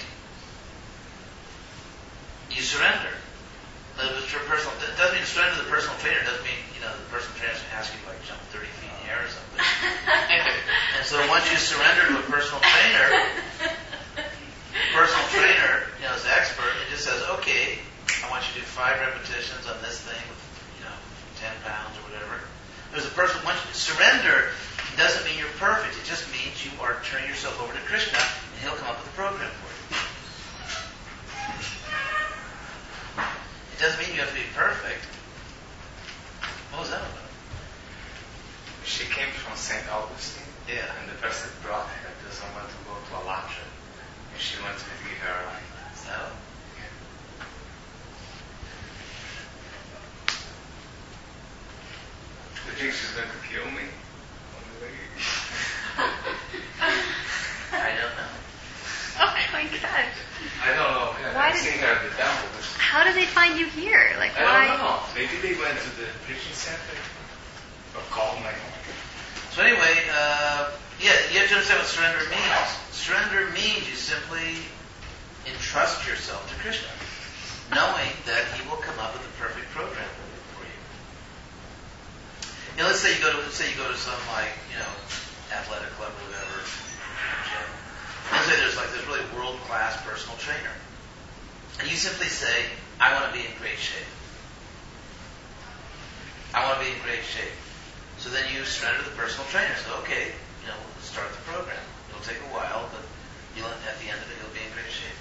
you surrender. But if it's for a personal, it doesn't mean surrender to the personal trainer. It doesn't mean, you know, the personal trainer's going to ask you to like jump thirty feet in the air or something. And so once you surrender to a personal trainer, personal trainer, you know, is the expert, it just says, okay, I want you to do five repetitions on this thing with, you know, ten pounds or whatever. There's a person, once you surrender, doesn't mean you're perfect. It just means you are turning yourself over to Krishna, and he'll come up with a program for you. It doesn't mean you have to be perfect. What was that about? She came from Saint Augustine. Yeah. And the person brought her to someone to go to a lecture. And she wants me to give her a ride. No. I think she's going to kill me on the way. I don't know. Oh my gosh. I don't know. Why I've did- seen her at the temple. but How did they find you here? Like, I why? don't know. Maybe they went to the preaching center or called my home. So anyway, uh, yeah, you have to understand what surrender means. Surrender means you simply entrust yourself to Krishna, knowing that He will come up with the perfect program for you. You know, let's say you go to let's say you go to some like you know athletic club or whatever. Gym. Let's say there's like this really world class personal trainer, and you simply say, "I want to be in great shape. I want to be in great shape." So then you surrender to the personal trainer. So okay, you know, we'll start the program. It'll take a while, but you'll at the end of it, you'll be in great shape.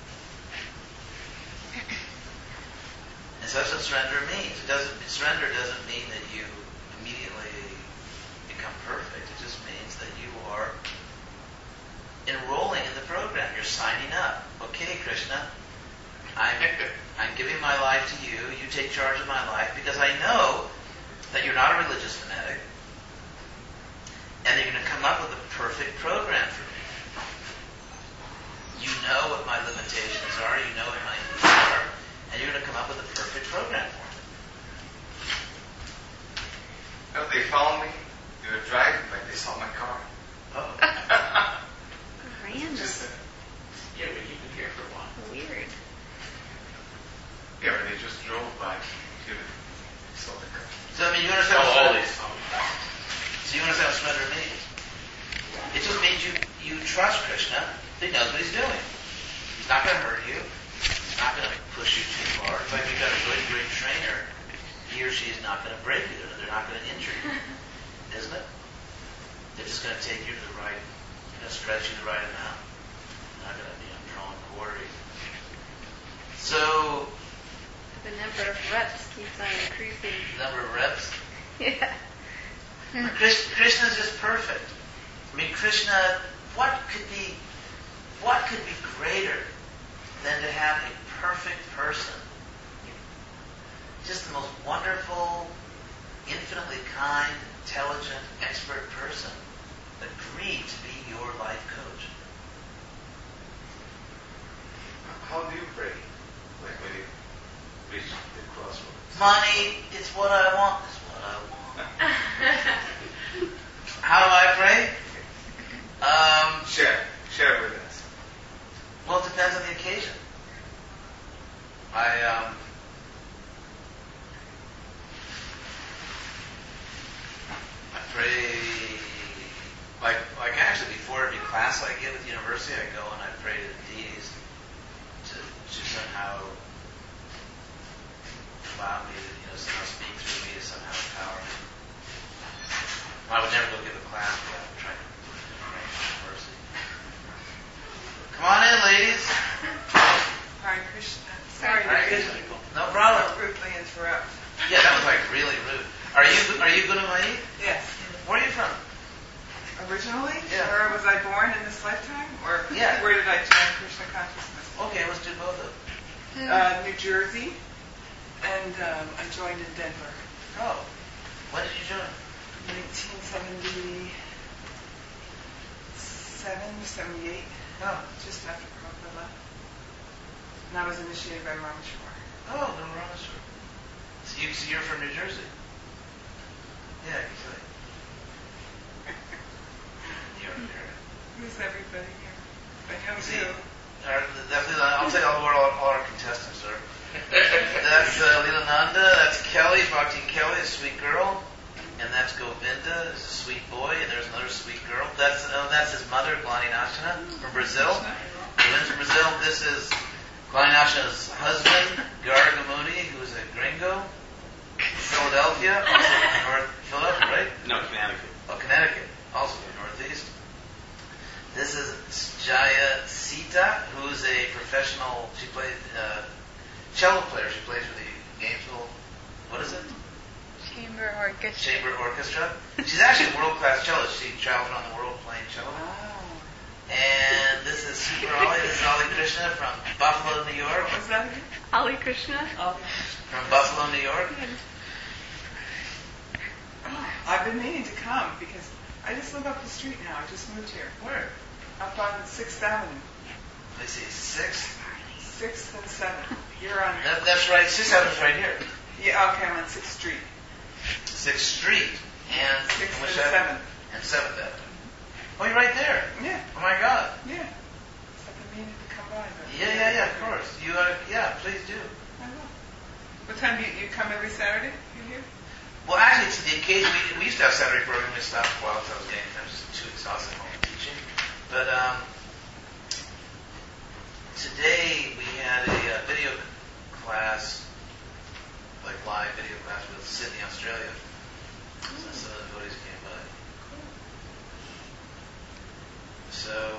And so that's what surrender means. It doesn't surrender doesn't mean that you immediately become perfect. It just means that you are enrolling in the program. You're signing up. Okay, Krishna, I'm I'm giving my life to you. You take charge of my life because I know that you're not a religious fanatic, and that you're going to come up with a perfect program for me. You know what my limitations are, you know what my needs are, and you're going to come up with a perfect program for me. No, they found me. They were driving, but they saw my car. Oh. Random. Just, uh, Yeah, but you've been here for a while. Weird. yeah, but they just drove by. They saw the car. So, I mean, you understand what Oh, surrender always. So you understand what surrender means? It just means you, you trust Krishna. He knows what He's doing. He's not going to hurt you. He's not going to push you too far. In fact, you've got a good, great trainer. He or she is not going to break you. They're not going to injure you. Isn't it? They're just going to take you to the right, going to stretch you the right amount. They're not going to, you know, draw and quarter you. So, The number of reps keeps on increasing. number of reps. Yeah. Krishna, Krishna is just perfect. I mean, Krishna, what could be, what could be greater than to have a perfect person, just the most wonderful, infinitely kind, intelligent, expert person, agree to be your life coach? How do you pray? Like when you reach the crossroads? Money is what I want, is what I want. How do I pray? Um, Share. Share with us. well, it depends on the occasion. I, um, I pray, like, like actually before every class I give at the university, I go and I pray to the deities to, to somehow allow me to, you know, somehow speak through me, to somehow empower me. I would never go give a class without trying to pray at the university. Come on in, ladies. Hare Krishna. Sorry Hare to Krishna. No problem. rudely interrupt. Yeah, that was like really rude. Are you are you Gunamani? Yes. Where are you from? Originally? Yeah. Or was I born in this lifetime? Or Yeah. where did I join Krishna consciousness? Okay, let's do both of them. Uh, New Jersey. And um, I joined in Denver. Oh, when did you join? nineteen seventy-seven, seventy-eight. Oh, Just after Prabhupada left. And I was initiated by Rameshwar. oh, no, Rameshwar. So, you, so you're from New Jersey? Yeah, exactly. You're, you're, Who's everybody here? I know See, you. our, definitely, I'll tell you all, all, all our contestants are. That's uh, Leela Nanda, that's Kelly, Bhakti Kelly, a sweet girl. And that's Govinda, is a sweet boy, and there's another sweet girl. That's uh, that's his mother, Glani Nashana, from Brazil. Govinda's from Brazil. This is Glani Nashana's husband, Garga Moody, who's a gringo, Philadelphia, also from North Philadelphia, right? No, Connecticut. Oh, Connecticut, also from Northeast. This is Jaya Sita, who's a professional, she plays, uh, cello player. She plays for the Gainesville, what is it? Chamber orchestra. Chamber Orchestra. She's actually a world-class cellist. She travels around the world playing cello. Wow. And this is Super Ali. This is Ali Krishna from Buffalo, New York. What was that again? Ali Krishna. Oh. From Buffalo, New York. Good. Oh. I've been meaning to come because I just live up the street now. I just moved here. Where? Up on Sixth Avenue. Let me see, Sixth. Sixth and Seventh. You're on. That, that's right. Sixth Avenue's right here. Yeah. Okay, I'm on Sixth Street. Sixth Street and Sixth and which and avenue? Seventh. And Seventh Avenue. Oh, you're right there. Yeah. Oh my God. Yeah. So I've been meaning to come by. But Yeah, yeah, yeah. Of course. You are. Yeah, please do. I will. What time do you, you come every Saturday? You here? Well, actually, to the occasion, we, we used to have Saturday program. We stopped for a while because I was getting I was just too exhausted home teaching. But um, today we had a uh, video class, like live video class with Sydney, Australia. So some of the devotees came by. So,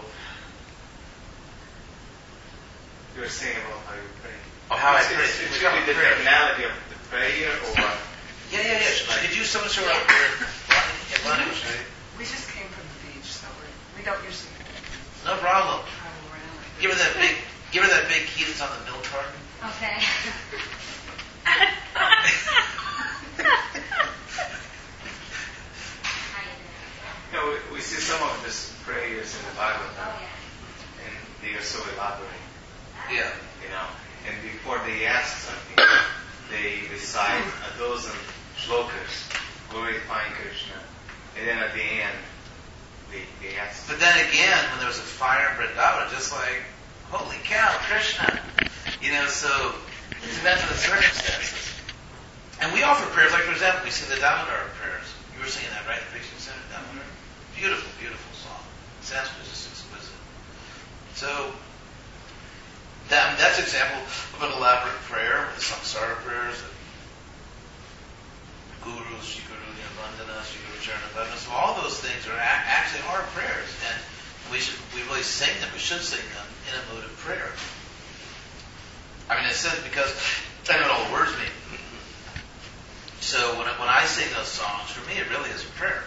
You were saying about how you pray. oh, how I It's- pray. It's, it's We got really the prayer. tonality of the prayer or what? Yeah, yeah, yeah. Did you someone show up here? Lonnie, We just came from the beach, so we we don't usually no problem. travel around. Like Give her this. that big, give her that big key that's on the milk carton. Okay. You know, we, we see some of these prayers in the Bible, Oh, yeah. and they are so elaborate, Yeah. you know. And before they ask something, they recite a dozen shlokas glorifying Krishna, and then at the end, they, they ask. But then again, when there was a fire in Vrindavan, just like, holy cow, Krishna. You know, so it depends on the circumstances. And we offer prayers, like for example, we sing the Damodar prayers. You were singing that, right? The Christian Center Damodar? Beautiful, beautiful song. Sanskrit is just exquisite. So, that, that's an example of an elaborate prayer with the samsara prayers. Guru, Shri Guru, Vandana, Shri Guru Charana Vandana. So all those things are a- actually our prayers, and we should we really sing them. We should sing them in a mood of prayer. I mean, it says because I know what all the words mean. So when I, when I sing those songs, for me it really is a prayer.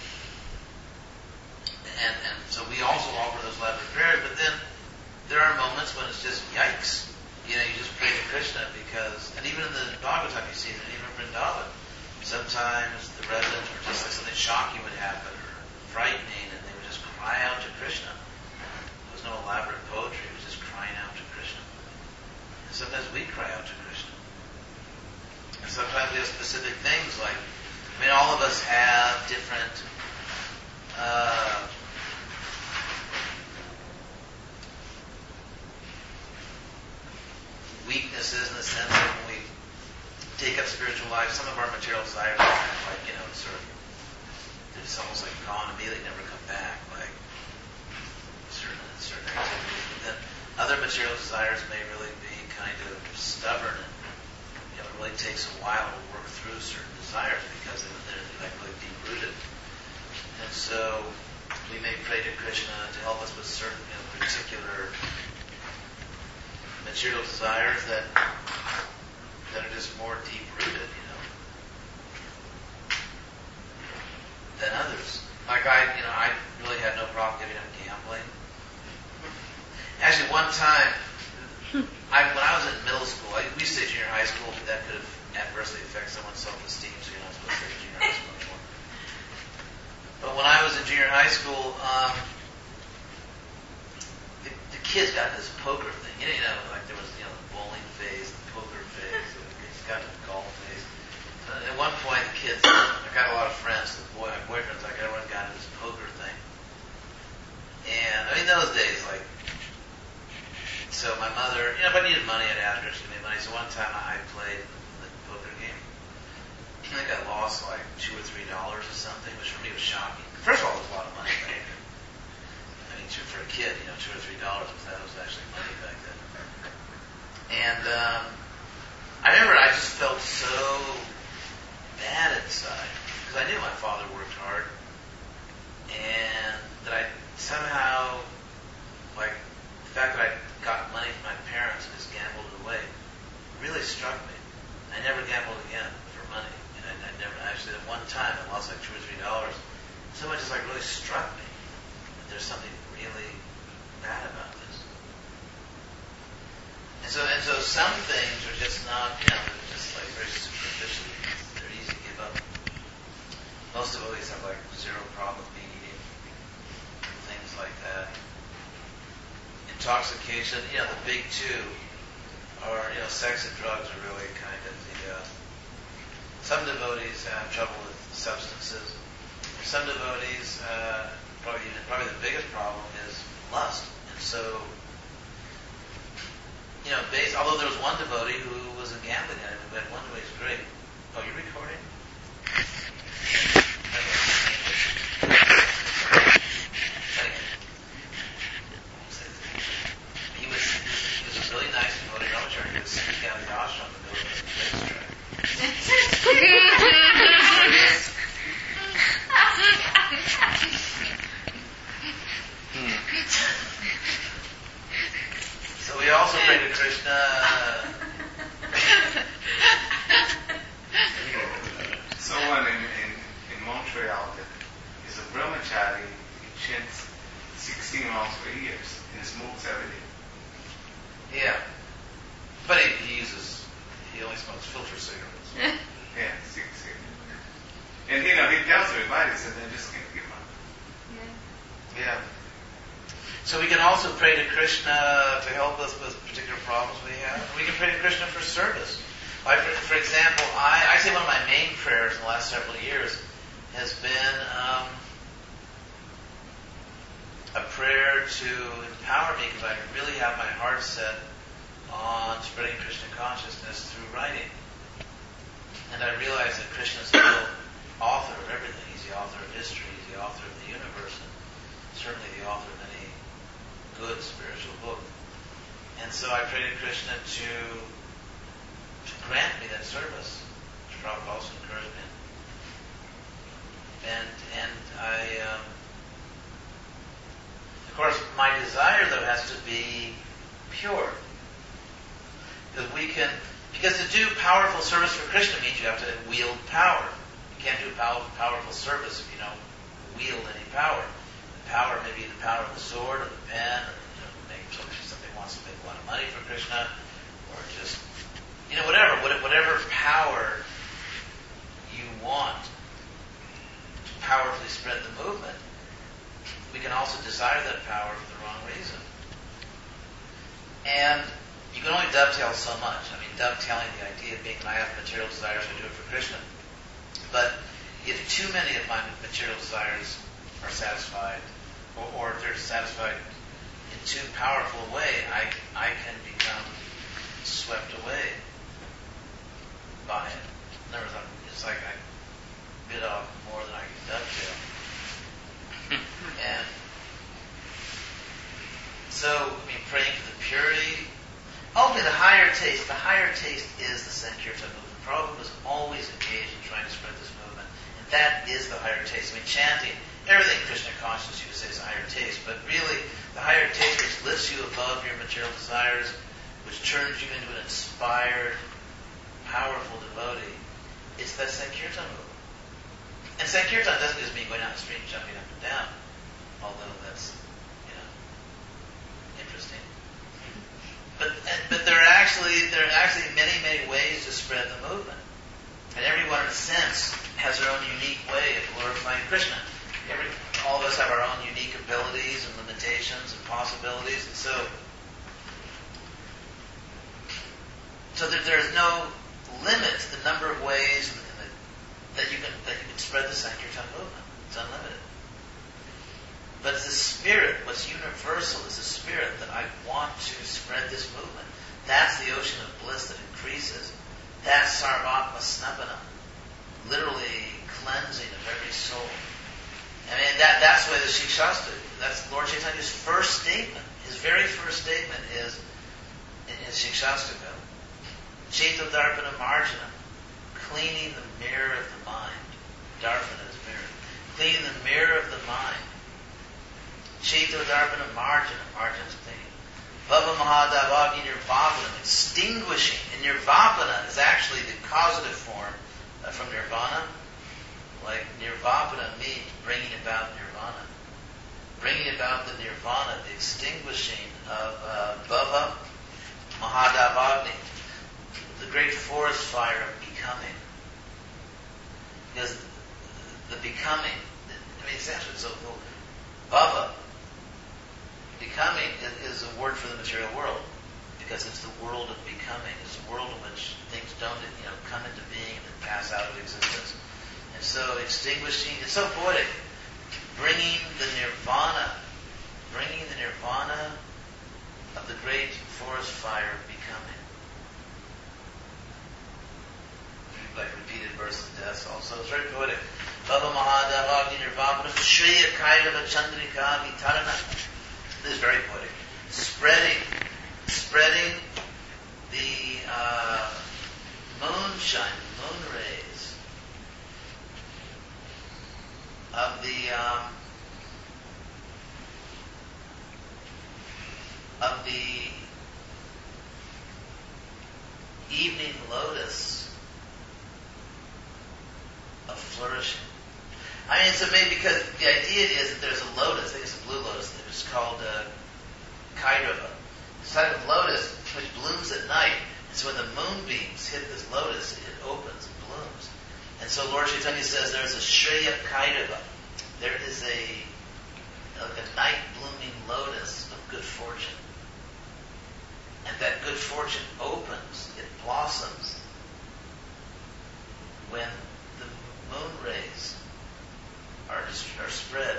And and so we also offer those elaborate prayers, but then there are moments when it's just yikes. You know, you just pray to Krishna because, and even in the Bhagavatam you see that even in Vrindavan, sometimes the residents were just like something shocking would happen or frightening, and they would just cry out to Krishna. There was no elaborate poetry; it was just crying out to Krishna. And sometimes we cry out to Krishna, and sometimes we have specific things like, I mean, all of us have different. Uh, weaknesses in the sense that when we take up spiritual life, some of our material desires are kind of like, you know, sort of, it's almost like gone immediately, never come back, like certain certain activities. But then other material desires may really be kind of stubborn, and you know, it really takes a while to work through certain desires because they're like really deep rooted. And so we may pray to Krishna to help us with certain, you know, particular material desires that that are just more deep rooted, you know, than others. Like I, you know, I really had no problem giving up gambling. Actually, one time, I when I was in middle school, I, we used to say junior high school, but that could have adversely affect someone's self-esteem, so you're not supposed to say junior high school anymore. But when I was in junior high school, um, the, the kids got this poker thing. You know, you know, like there was, you know, the bowling phase, the poker phase, the kids got the golf phase. So at one point, the kids, I got a lot of friends, the boy, my boyfriend's like, everyone got into this poker thing. And, I mean, those days, like, so my mother, you know, if I needed money, I'd ask her to give me money. So one time I played the poker game. I think I lost like two or three dollars or something, which for me was shocking. First of all, it was a lot of money back then. I mean, two, for a kid, you know, two or three dollars, that was actually money back then. And um, I remember I just felt so bad inside because I knew my father worked hard, and that I somehow, like, the fact that I got money from my parents and just gambled it away really struck me. I never gambled again for money. And I, I never, actually, at one time, I lost like two or three dollars. So much just like really struck me that there's something really bad about this. And so, and so some things are just not, you know, they're just like very superficial. They're easy to give up. most devotees have like zero problem with being eating, things like that. Intoxication, you know, the big two are, you know, sex and drugs are really kind of the, uh, some devotees have trouble with substances. Some devotees, uh, probably even, probably the biggest problem is lust. And so, you know, based, although there was one devotee who was a gambling addict, who had one devotee who's great. Oh, you're recording? He was, he was a really nice devotee brahmachari. He would sneak out of the ashram in the middle of the racetrack. So we also pray to Krishna. Someone in, in, in Montreal that is a brahmachari, he chants sixteen rounds for years and smokes every day. Yeah. But he, he uses, he only smokes filter cigarettes. Yeah, six years. And you know, he tells everybody, so they just can't give up. Yeah. So we can also pray to Krishna to help us with particular problems we have. We can pray to Krishna for service. Like for, for example, I, I say one of my main prayers in the last several years has been um, a prayer to empower me, because I really have my heart set on spreading Krishna consciousness through writing. And I realize that Krishna is the real author of everything. He's the author of history. He's the author of the universe. And certainly the author of many good spiritual books. And so I pray to Krishna to to grant me that service, which Prabhupada also encouraged me. And and I, um, of course, my desire though has to be pure, because we can. Because to do powerful service for Krishna means you have to wield power. You can't do pow- powerful service if you don't wield any power. The power may be the power of the sword or the pen, or you know, maybe somebody wants to make a lot of money for Krishna, or just, you know, whatever, whatever power you want to powerfully spread the movement. We can also desire that power for the wrong reason. And you can only dovetail so much. I mean, dovetailing the idea of being, I have material desires, I do it for Krishna. But if too many of my material desires are satisfied, or, or if they're satisfied in too powerful a way, I, I can become swept away by it. In other words, it's like I bit off more than I can dovetail. And so, I mean, praying for the purity. Ultimately, the higher taste, the higher taste is the Sankirtan movement. Prabhupada was always engaged in trying to spread this movement. And that is the higher taste. I mean, chanting, everything Krishna consciousness you would say is a higher taste, but really, the higher taste which lifts you above your material desires, which turns you into an inspired, powerful devotee, it's that Sankirtan movement. And Sankirtan doesn't just mean going down the street and jumping up and down, although that's, you know, interesting. But but there are actually there are actually many many ways to spread the movement, and everyone in a sense has their own unique way of glorifying Krishna. Every all of us have our own unique abilities and limitations and possibilities, and so so that there's no limit to the number of ways that you can that you can spread the Sankirtan movement. It's unlimited. But it's the spirit, what's universal is the spirit that I want to spread this movement. That's the ocean of bliss that increases. That's Sarvatma Snapana, literally cleansing of every soul. I mean, that, that's the way the Shikshastra, that's Lord Chaitanya's first statement. His very first statement is in his Shikshastra, Chaito Darpana Marjana, cleaning the mirror of the mind. Darpana is mirror. Cleaning the mirror of the mind. Chaito Darpana Marjana, Marjana's cleaning. Bhava Mahadavagni Nirvapana, extinguishing. And Nirvapana is actually the causative form uh, from Nirvana. Like Nirvapana means bringing about Nirvana. Bringing about the Nirvana, the extinguishing of uh, Bhava Mahadavagni, the great forest fire of becoming. Because the becoming. I mean, essentially, so bhava, becoming, is a word for the material world, because it's the world of becoming. It's a world in which things don't, you know, come into being and then pass out of existence. And so extinguishing, it's so poetic, bringing the nirvana, bringing the nirvana of the great forest fire of becoming. Like repeated births and deaths also. It's very poetic. Bhava Mahadeva Agni Nirvana Shreya Kairava Chandrika Vitarana. This is very poetic. Spreading, spreading the uh, moonshine, moon rays of the um, of the evening lotus of flourishing. I mean, it's amazing because the idea is that there's a lotus, I think it's a blue lotus, it's called uh, Kairava. It's a type of lotus which blooms at night. And so when the moonbeams hit this lotus, it opens and blooms. And so Lord Chaitanya says there's a Shreya Kairava. There is a, like a night blooming lotus of good fortune. And that good fortune opens, it blossoms when the moon rays are, are spread.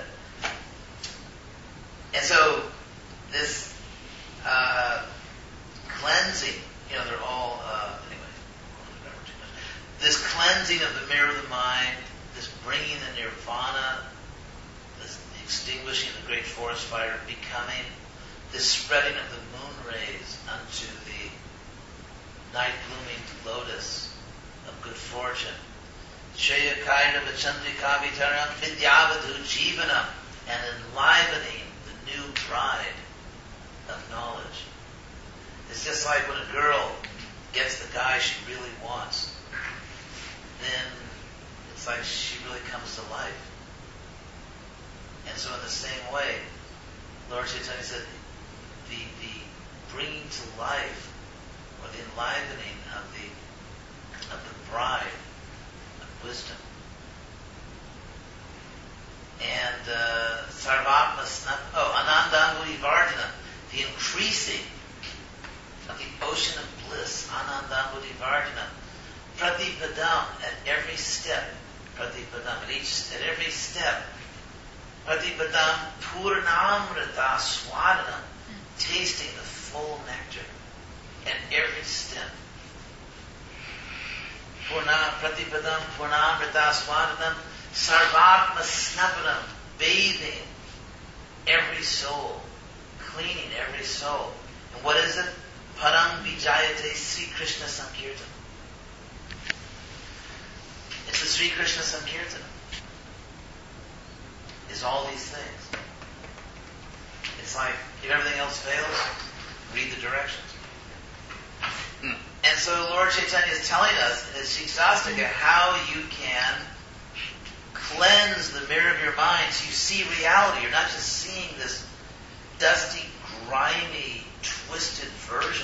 And so this uh, cleansing, you know, they're all, uh, anyway, I won't remember too much. This cleansing of the mirror of the mind, this bringing the nirvana, this extinguishing the great forest fire, becoming, this spreading of the moon rays unto the night blooming lotus of good fortune. Shreya Kairava Chandrika Vitaram Vidyavadhu Jivanam, and enlivening the new bride of knowledge. It's just like when a girl gets the guy she really wants, then it's like she really comes to life. And so in the same way, Lord Chaitanya said, the, the bringing to life, or the enlivening of the of the bride of wisdom. And uh, Sarvatma Snap, oh, Anandanguri Vardhana, the increasing of the ocean of bliss, Anandanguri Vardhana, Pratipadam, at every step, Pratipadam, at each, at every step, Pratipadam Purnamrita Swadanam, tasting the full nectar at every step. Purna Pratipadam Purnamrita Swadanam, Sarvatma Snapanam, bathing every soul, cleaning every soul. And what is it? Param Vijayate Sri Krishna Sankirtan. It's the Sri Krishna Sankirtan. It's all these things. It's like, if everything else fails, read the directions. Mm. And so Lord Chaitanya is telling us in his Shikshastika how you can cleanse the mirror of your mind so you see reality. You're not just seeing this dusty, grimy, twisted version,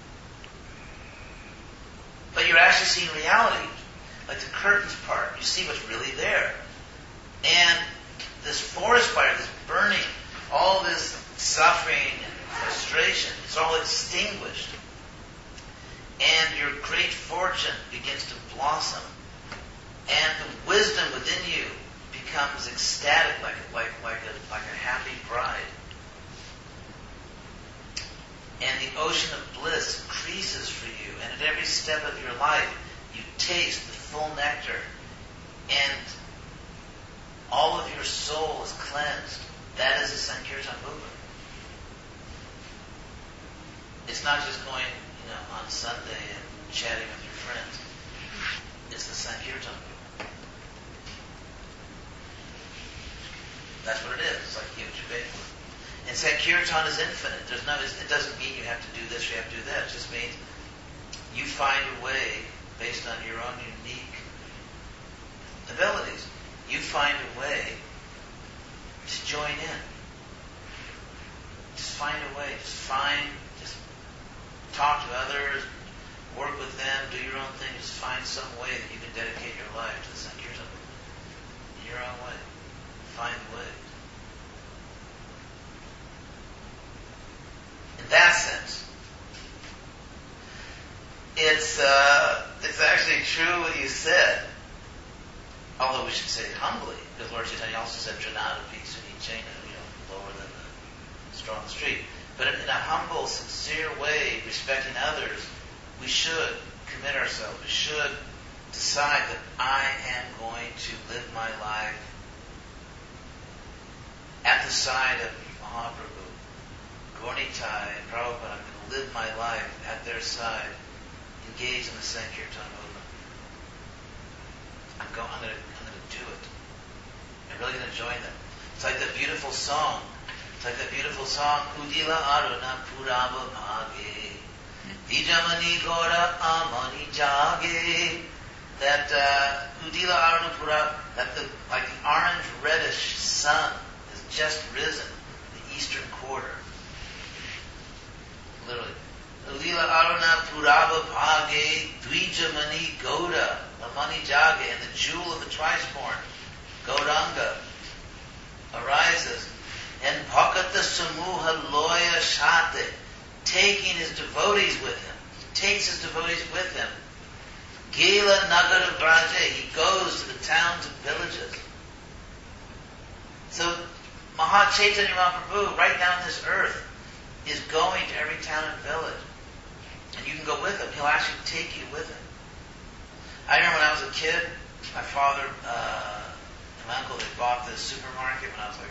but you're actually seeing reality. Like the curtains part, you see what's really there. And this forest fire, this burning, all this suffering and frustration, it's all extinguished. And your great fortune begins to blossom. And the wisdom within you becomes ecstatic, like like like a like a happy bride. And the ocean of bliss increases for you, and at every step of your life, you taste the full nectar, and all of your soul is cleansed. That is the Sankirtan movement. It's not just going, you know, on Sunday and chatting with your friends. It's the Sankirtan movement. That's what it is. It's like Yom Kippur. And Sankirtan is infinite. There's no. It doesn't mean you have to do this or you have to do that. It just means you find a way based on your own unique abilities. You find a way to join in. Just find a way. Just find. Just talk to others. Work with them. Do your own thing. Just find some way that you can dedicate your life to the Sankirtan in your own way. that sense. It's uh, it's actually true what you said, although we should say it humbly, because Lord Chaitanya also said, Trinada Bhiksuni Chaina, you know, lower than the straw on the street. But in, in a humble, sincere way, respecting others, we should commit ourselves. We should decide that I am going to live my life at the side of Mahaprabhu, Gaurnitai, and Prabhupada. I'm going to live my life at their side, engaged in the Sankirtan movement. I'm going. I'm going to. I'm going to do it. I'm really going to join them. It's like that beautiful song. It's like that beautiful song. Udila Aruna Purava Bhage, Vijamani Gora Amani Jage. That uh, Udila Aruna Purava. That the like the orange reddish sun has just risen in the eastern quarter. Literally. Udila Aruna Purava Bhage, Dvijamani Goda Amani Jage, and the jewel of the twice-born, Gauranga, arises. And Bhakata Samuha Loya Shate, taking his devotees with him. He takes his devotees with him. Gila Nagara Vraja, he goes to the towns and villages. So Maha Chaitanya Mahaprabhu, right now on this earth, is going to every town and village. And you can go with him. He'll actually take you with him. I remember when I was a kid, my father uh, and my uncle, they bought this supermarket when I was like,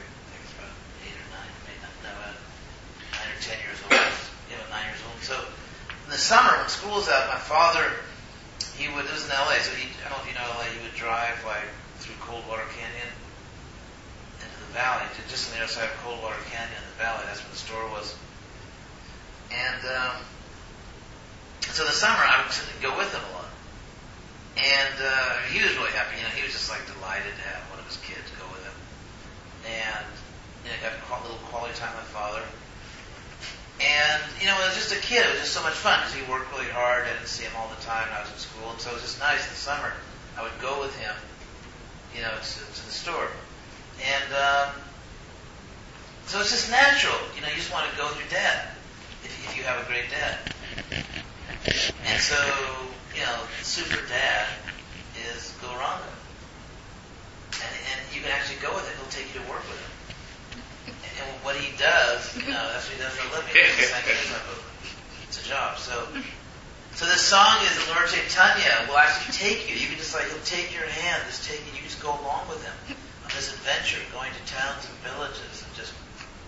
nine or ten years old. Yeah, about nine years old. So in the summer, when school was out, my father, he would, this was in L A, so he, I don't know if you know L A, he would drive like through Coldwater Canyon into the valley, to just on the other side of Coldwater Canyon in the valley. That's where the store was. And um, so in the summer, I would go with him a lot. And uh, he was really happy. You know, he was just like delighted to have one of his kids go with him. And you know, got a little quality time with my father. And, you know, it was just a kid. It was just so much fun because he worked really hard. I didn't see him all the time when I was in school. And so it was just nice in the summer. I would go with him, you know, to, to the store. And um, so it's just natural. You know, you just want to go with your dad if, if you have a great dad. And so, you know, the super dad is Gauranga. And, and you can actually go with him. He'll take you to work with him. And what he does, you know, that's what he does for a living. It's a job. So, so this song is Lord Chaitanya will actually take you. You can just like, he'll take your hand, just take you, you just go along with him on this adventure, going to towns and villages and just,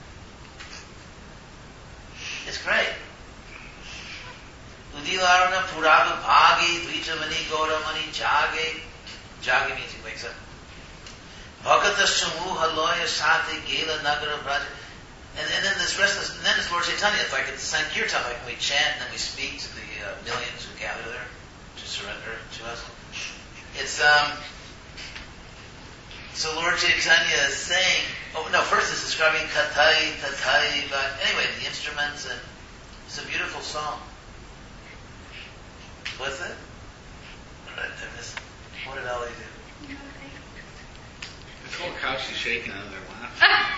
it's great. Udilarana Purava Bhagi, Dvijamani Gauramani Jage. Jage means he wakes up. Bhagata Samuha Loya Sati Gila Nagara Braja. And, and then this rest of this, and then it's Lord Chaitanya. It's like it's Sankirtan, like we chant and then we speak to the uh, millions who gather there to surrender to us. It's, um, so Lord Chaitanya is saying, oh no, first it's describing Katai, Tatai, but anyway, the instruments, and it's a beautiful song. What's it? All right, I missed. What did Ali do? This whole couch is shaking under their laughter.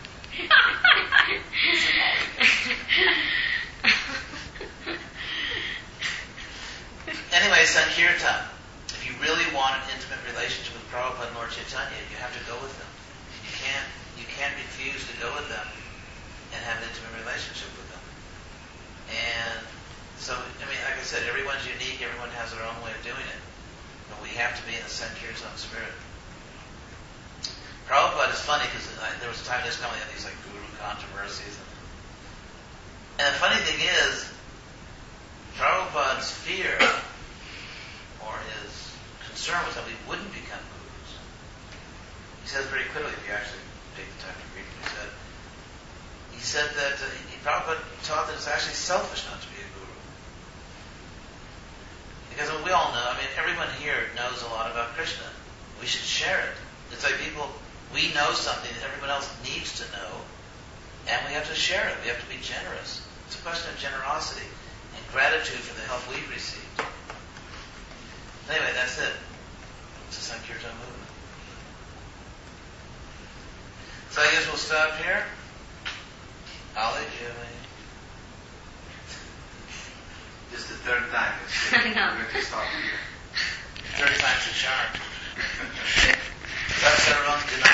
Anyway, Sankirtan. If you really want an intimate relationship with Prabhupada and Lord Chaitanya, you have to go with them. You can't you can't refuse to go with them and have an intimate relationship with them. And so, I mean, like I said, everyone's unique. Everyone has their own way of doing it. But we have to be in the Sankirtan spirit. Prabhupada is funny because there was a time this coming had these like guru controversies. And, and the funny thing is, Prabhupada's fear or his concern was that we wouldn't become gurus. He says very clearly, if you actually take the time to read what he said, he said that uh, he, Prabhupada taught that it's actually selfish not to be a guru. Because we all know, I mean, everyone here knows a lot about Krishna. We should share it. It's like people, we know something that everyone else needs to know, and we have to share it. We have to be generous. It's a question of generosity and gratitude for the help we've received. Anyway, that's it. It's a Sankirtan movement. So I guess we'll stop here. Ali, do you have any? is the third time. It's, I know. We're going to stop here. Third time's a charm. That's our own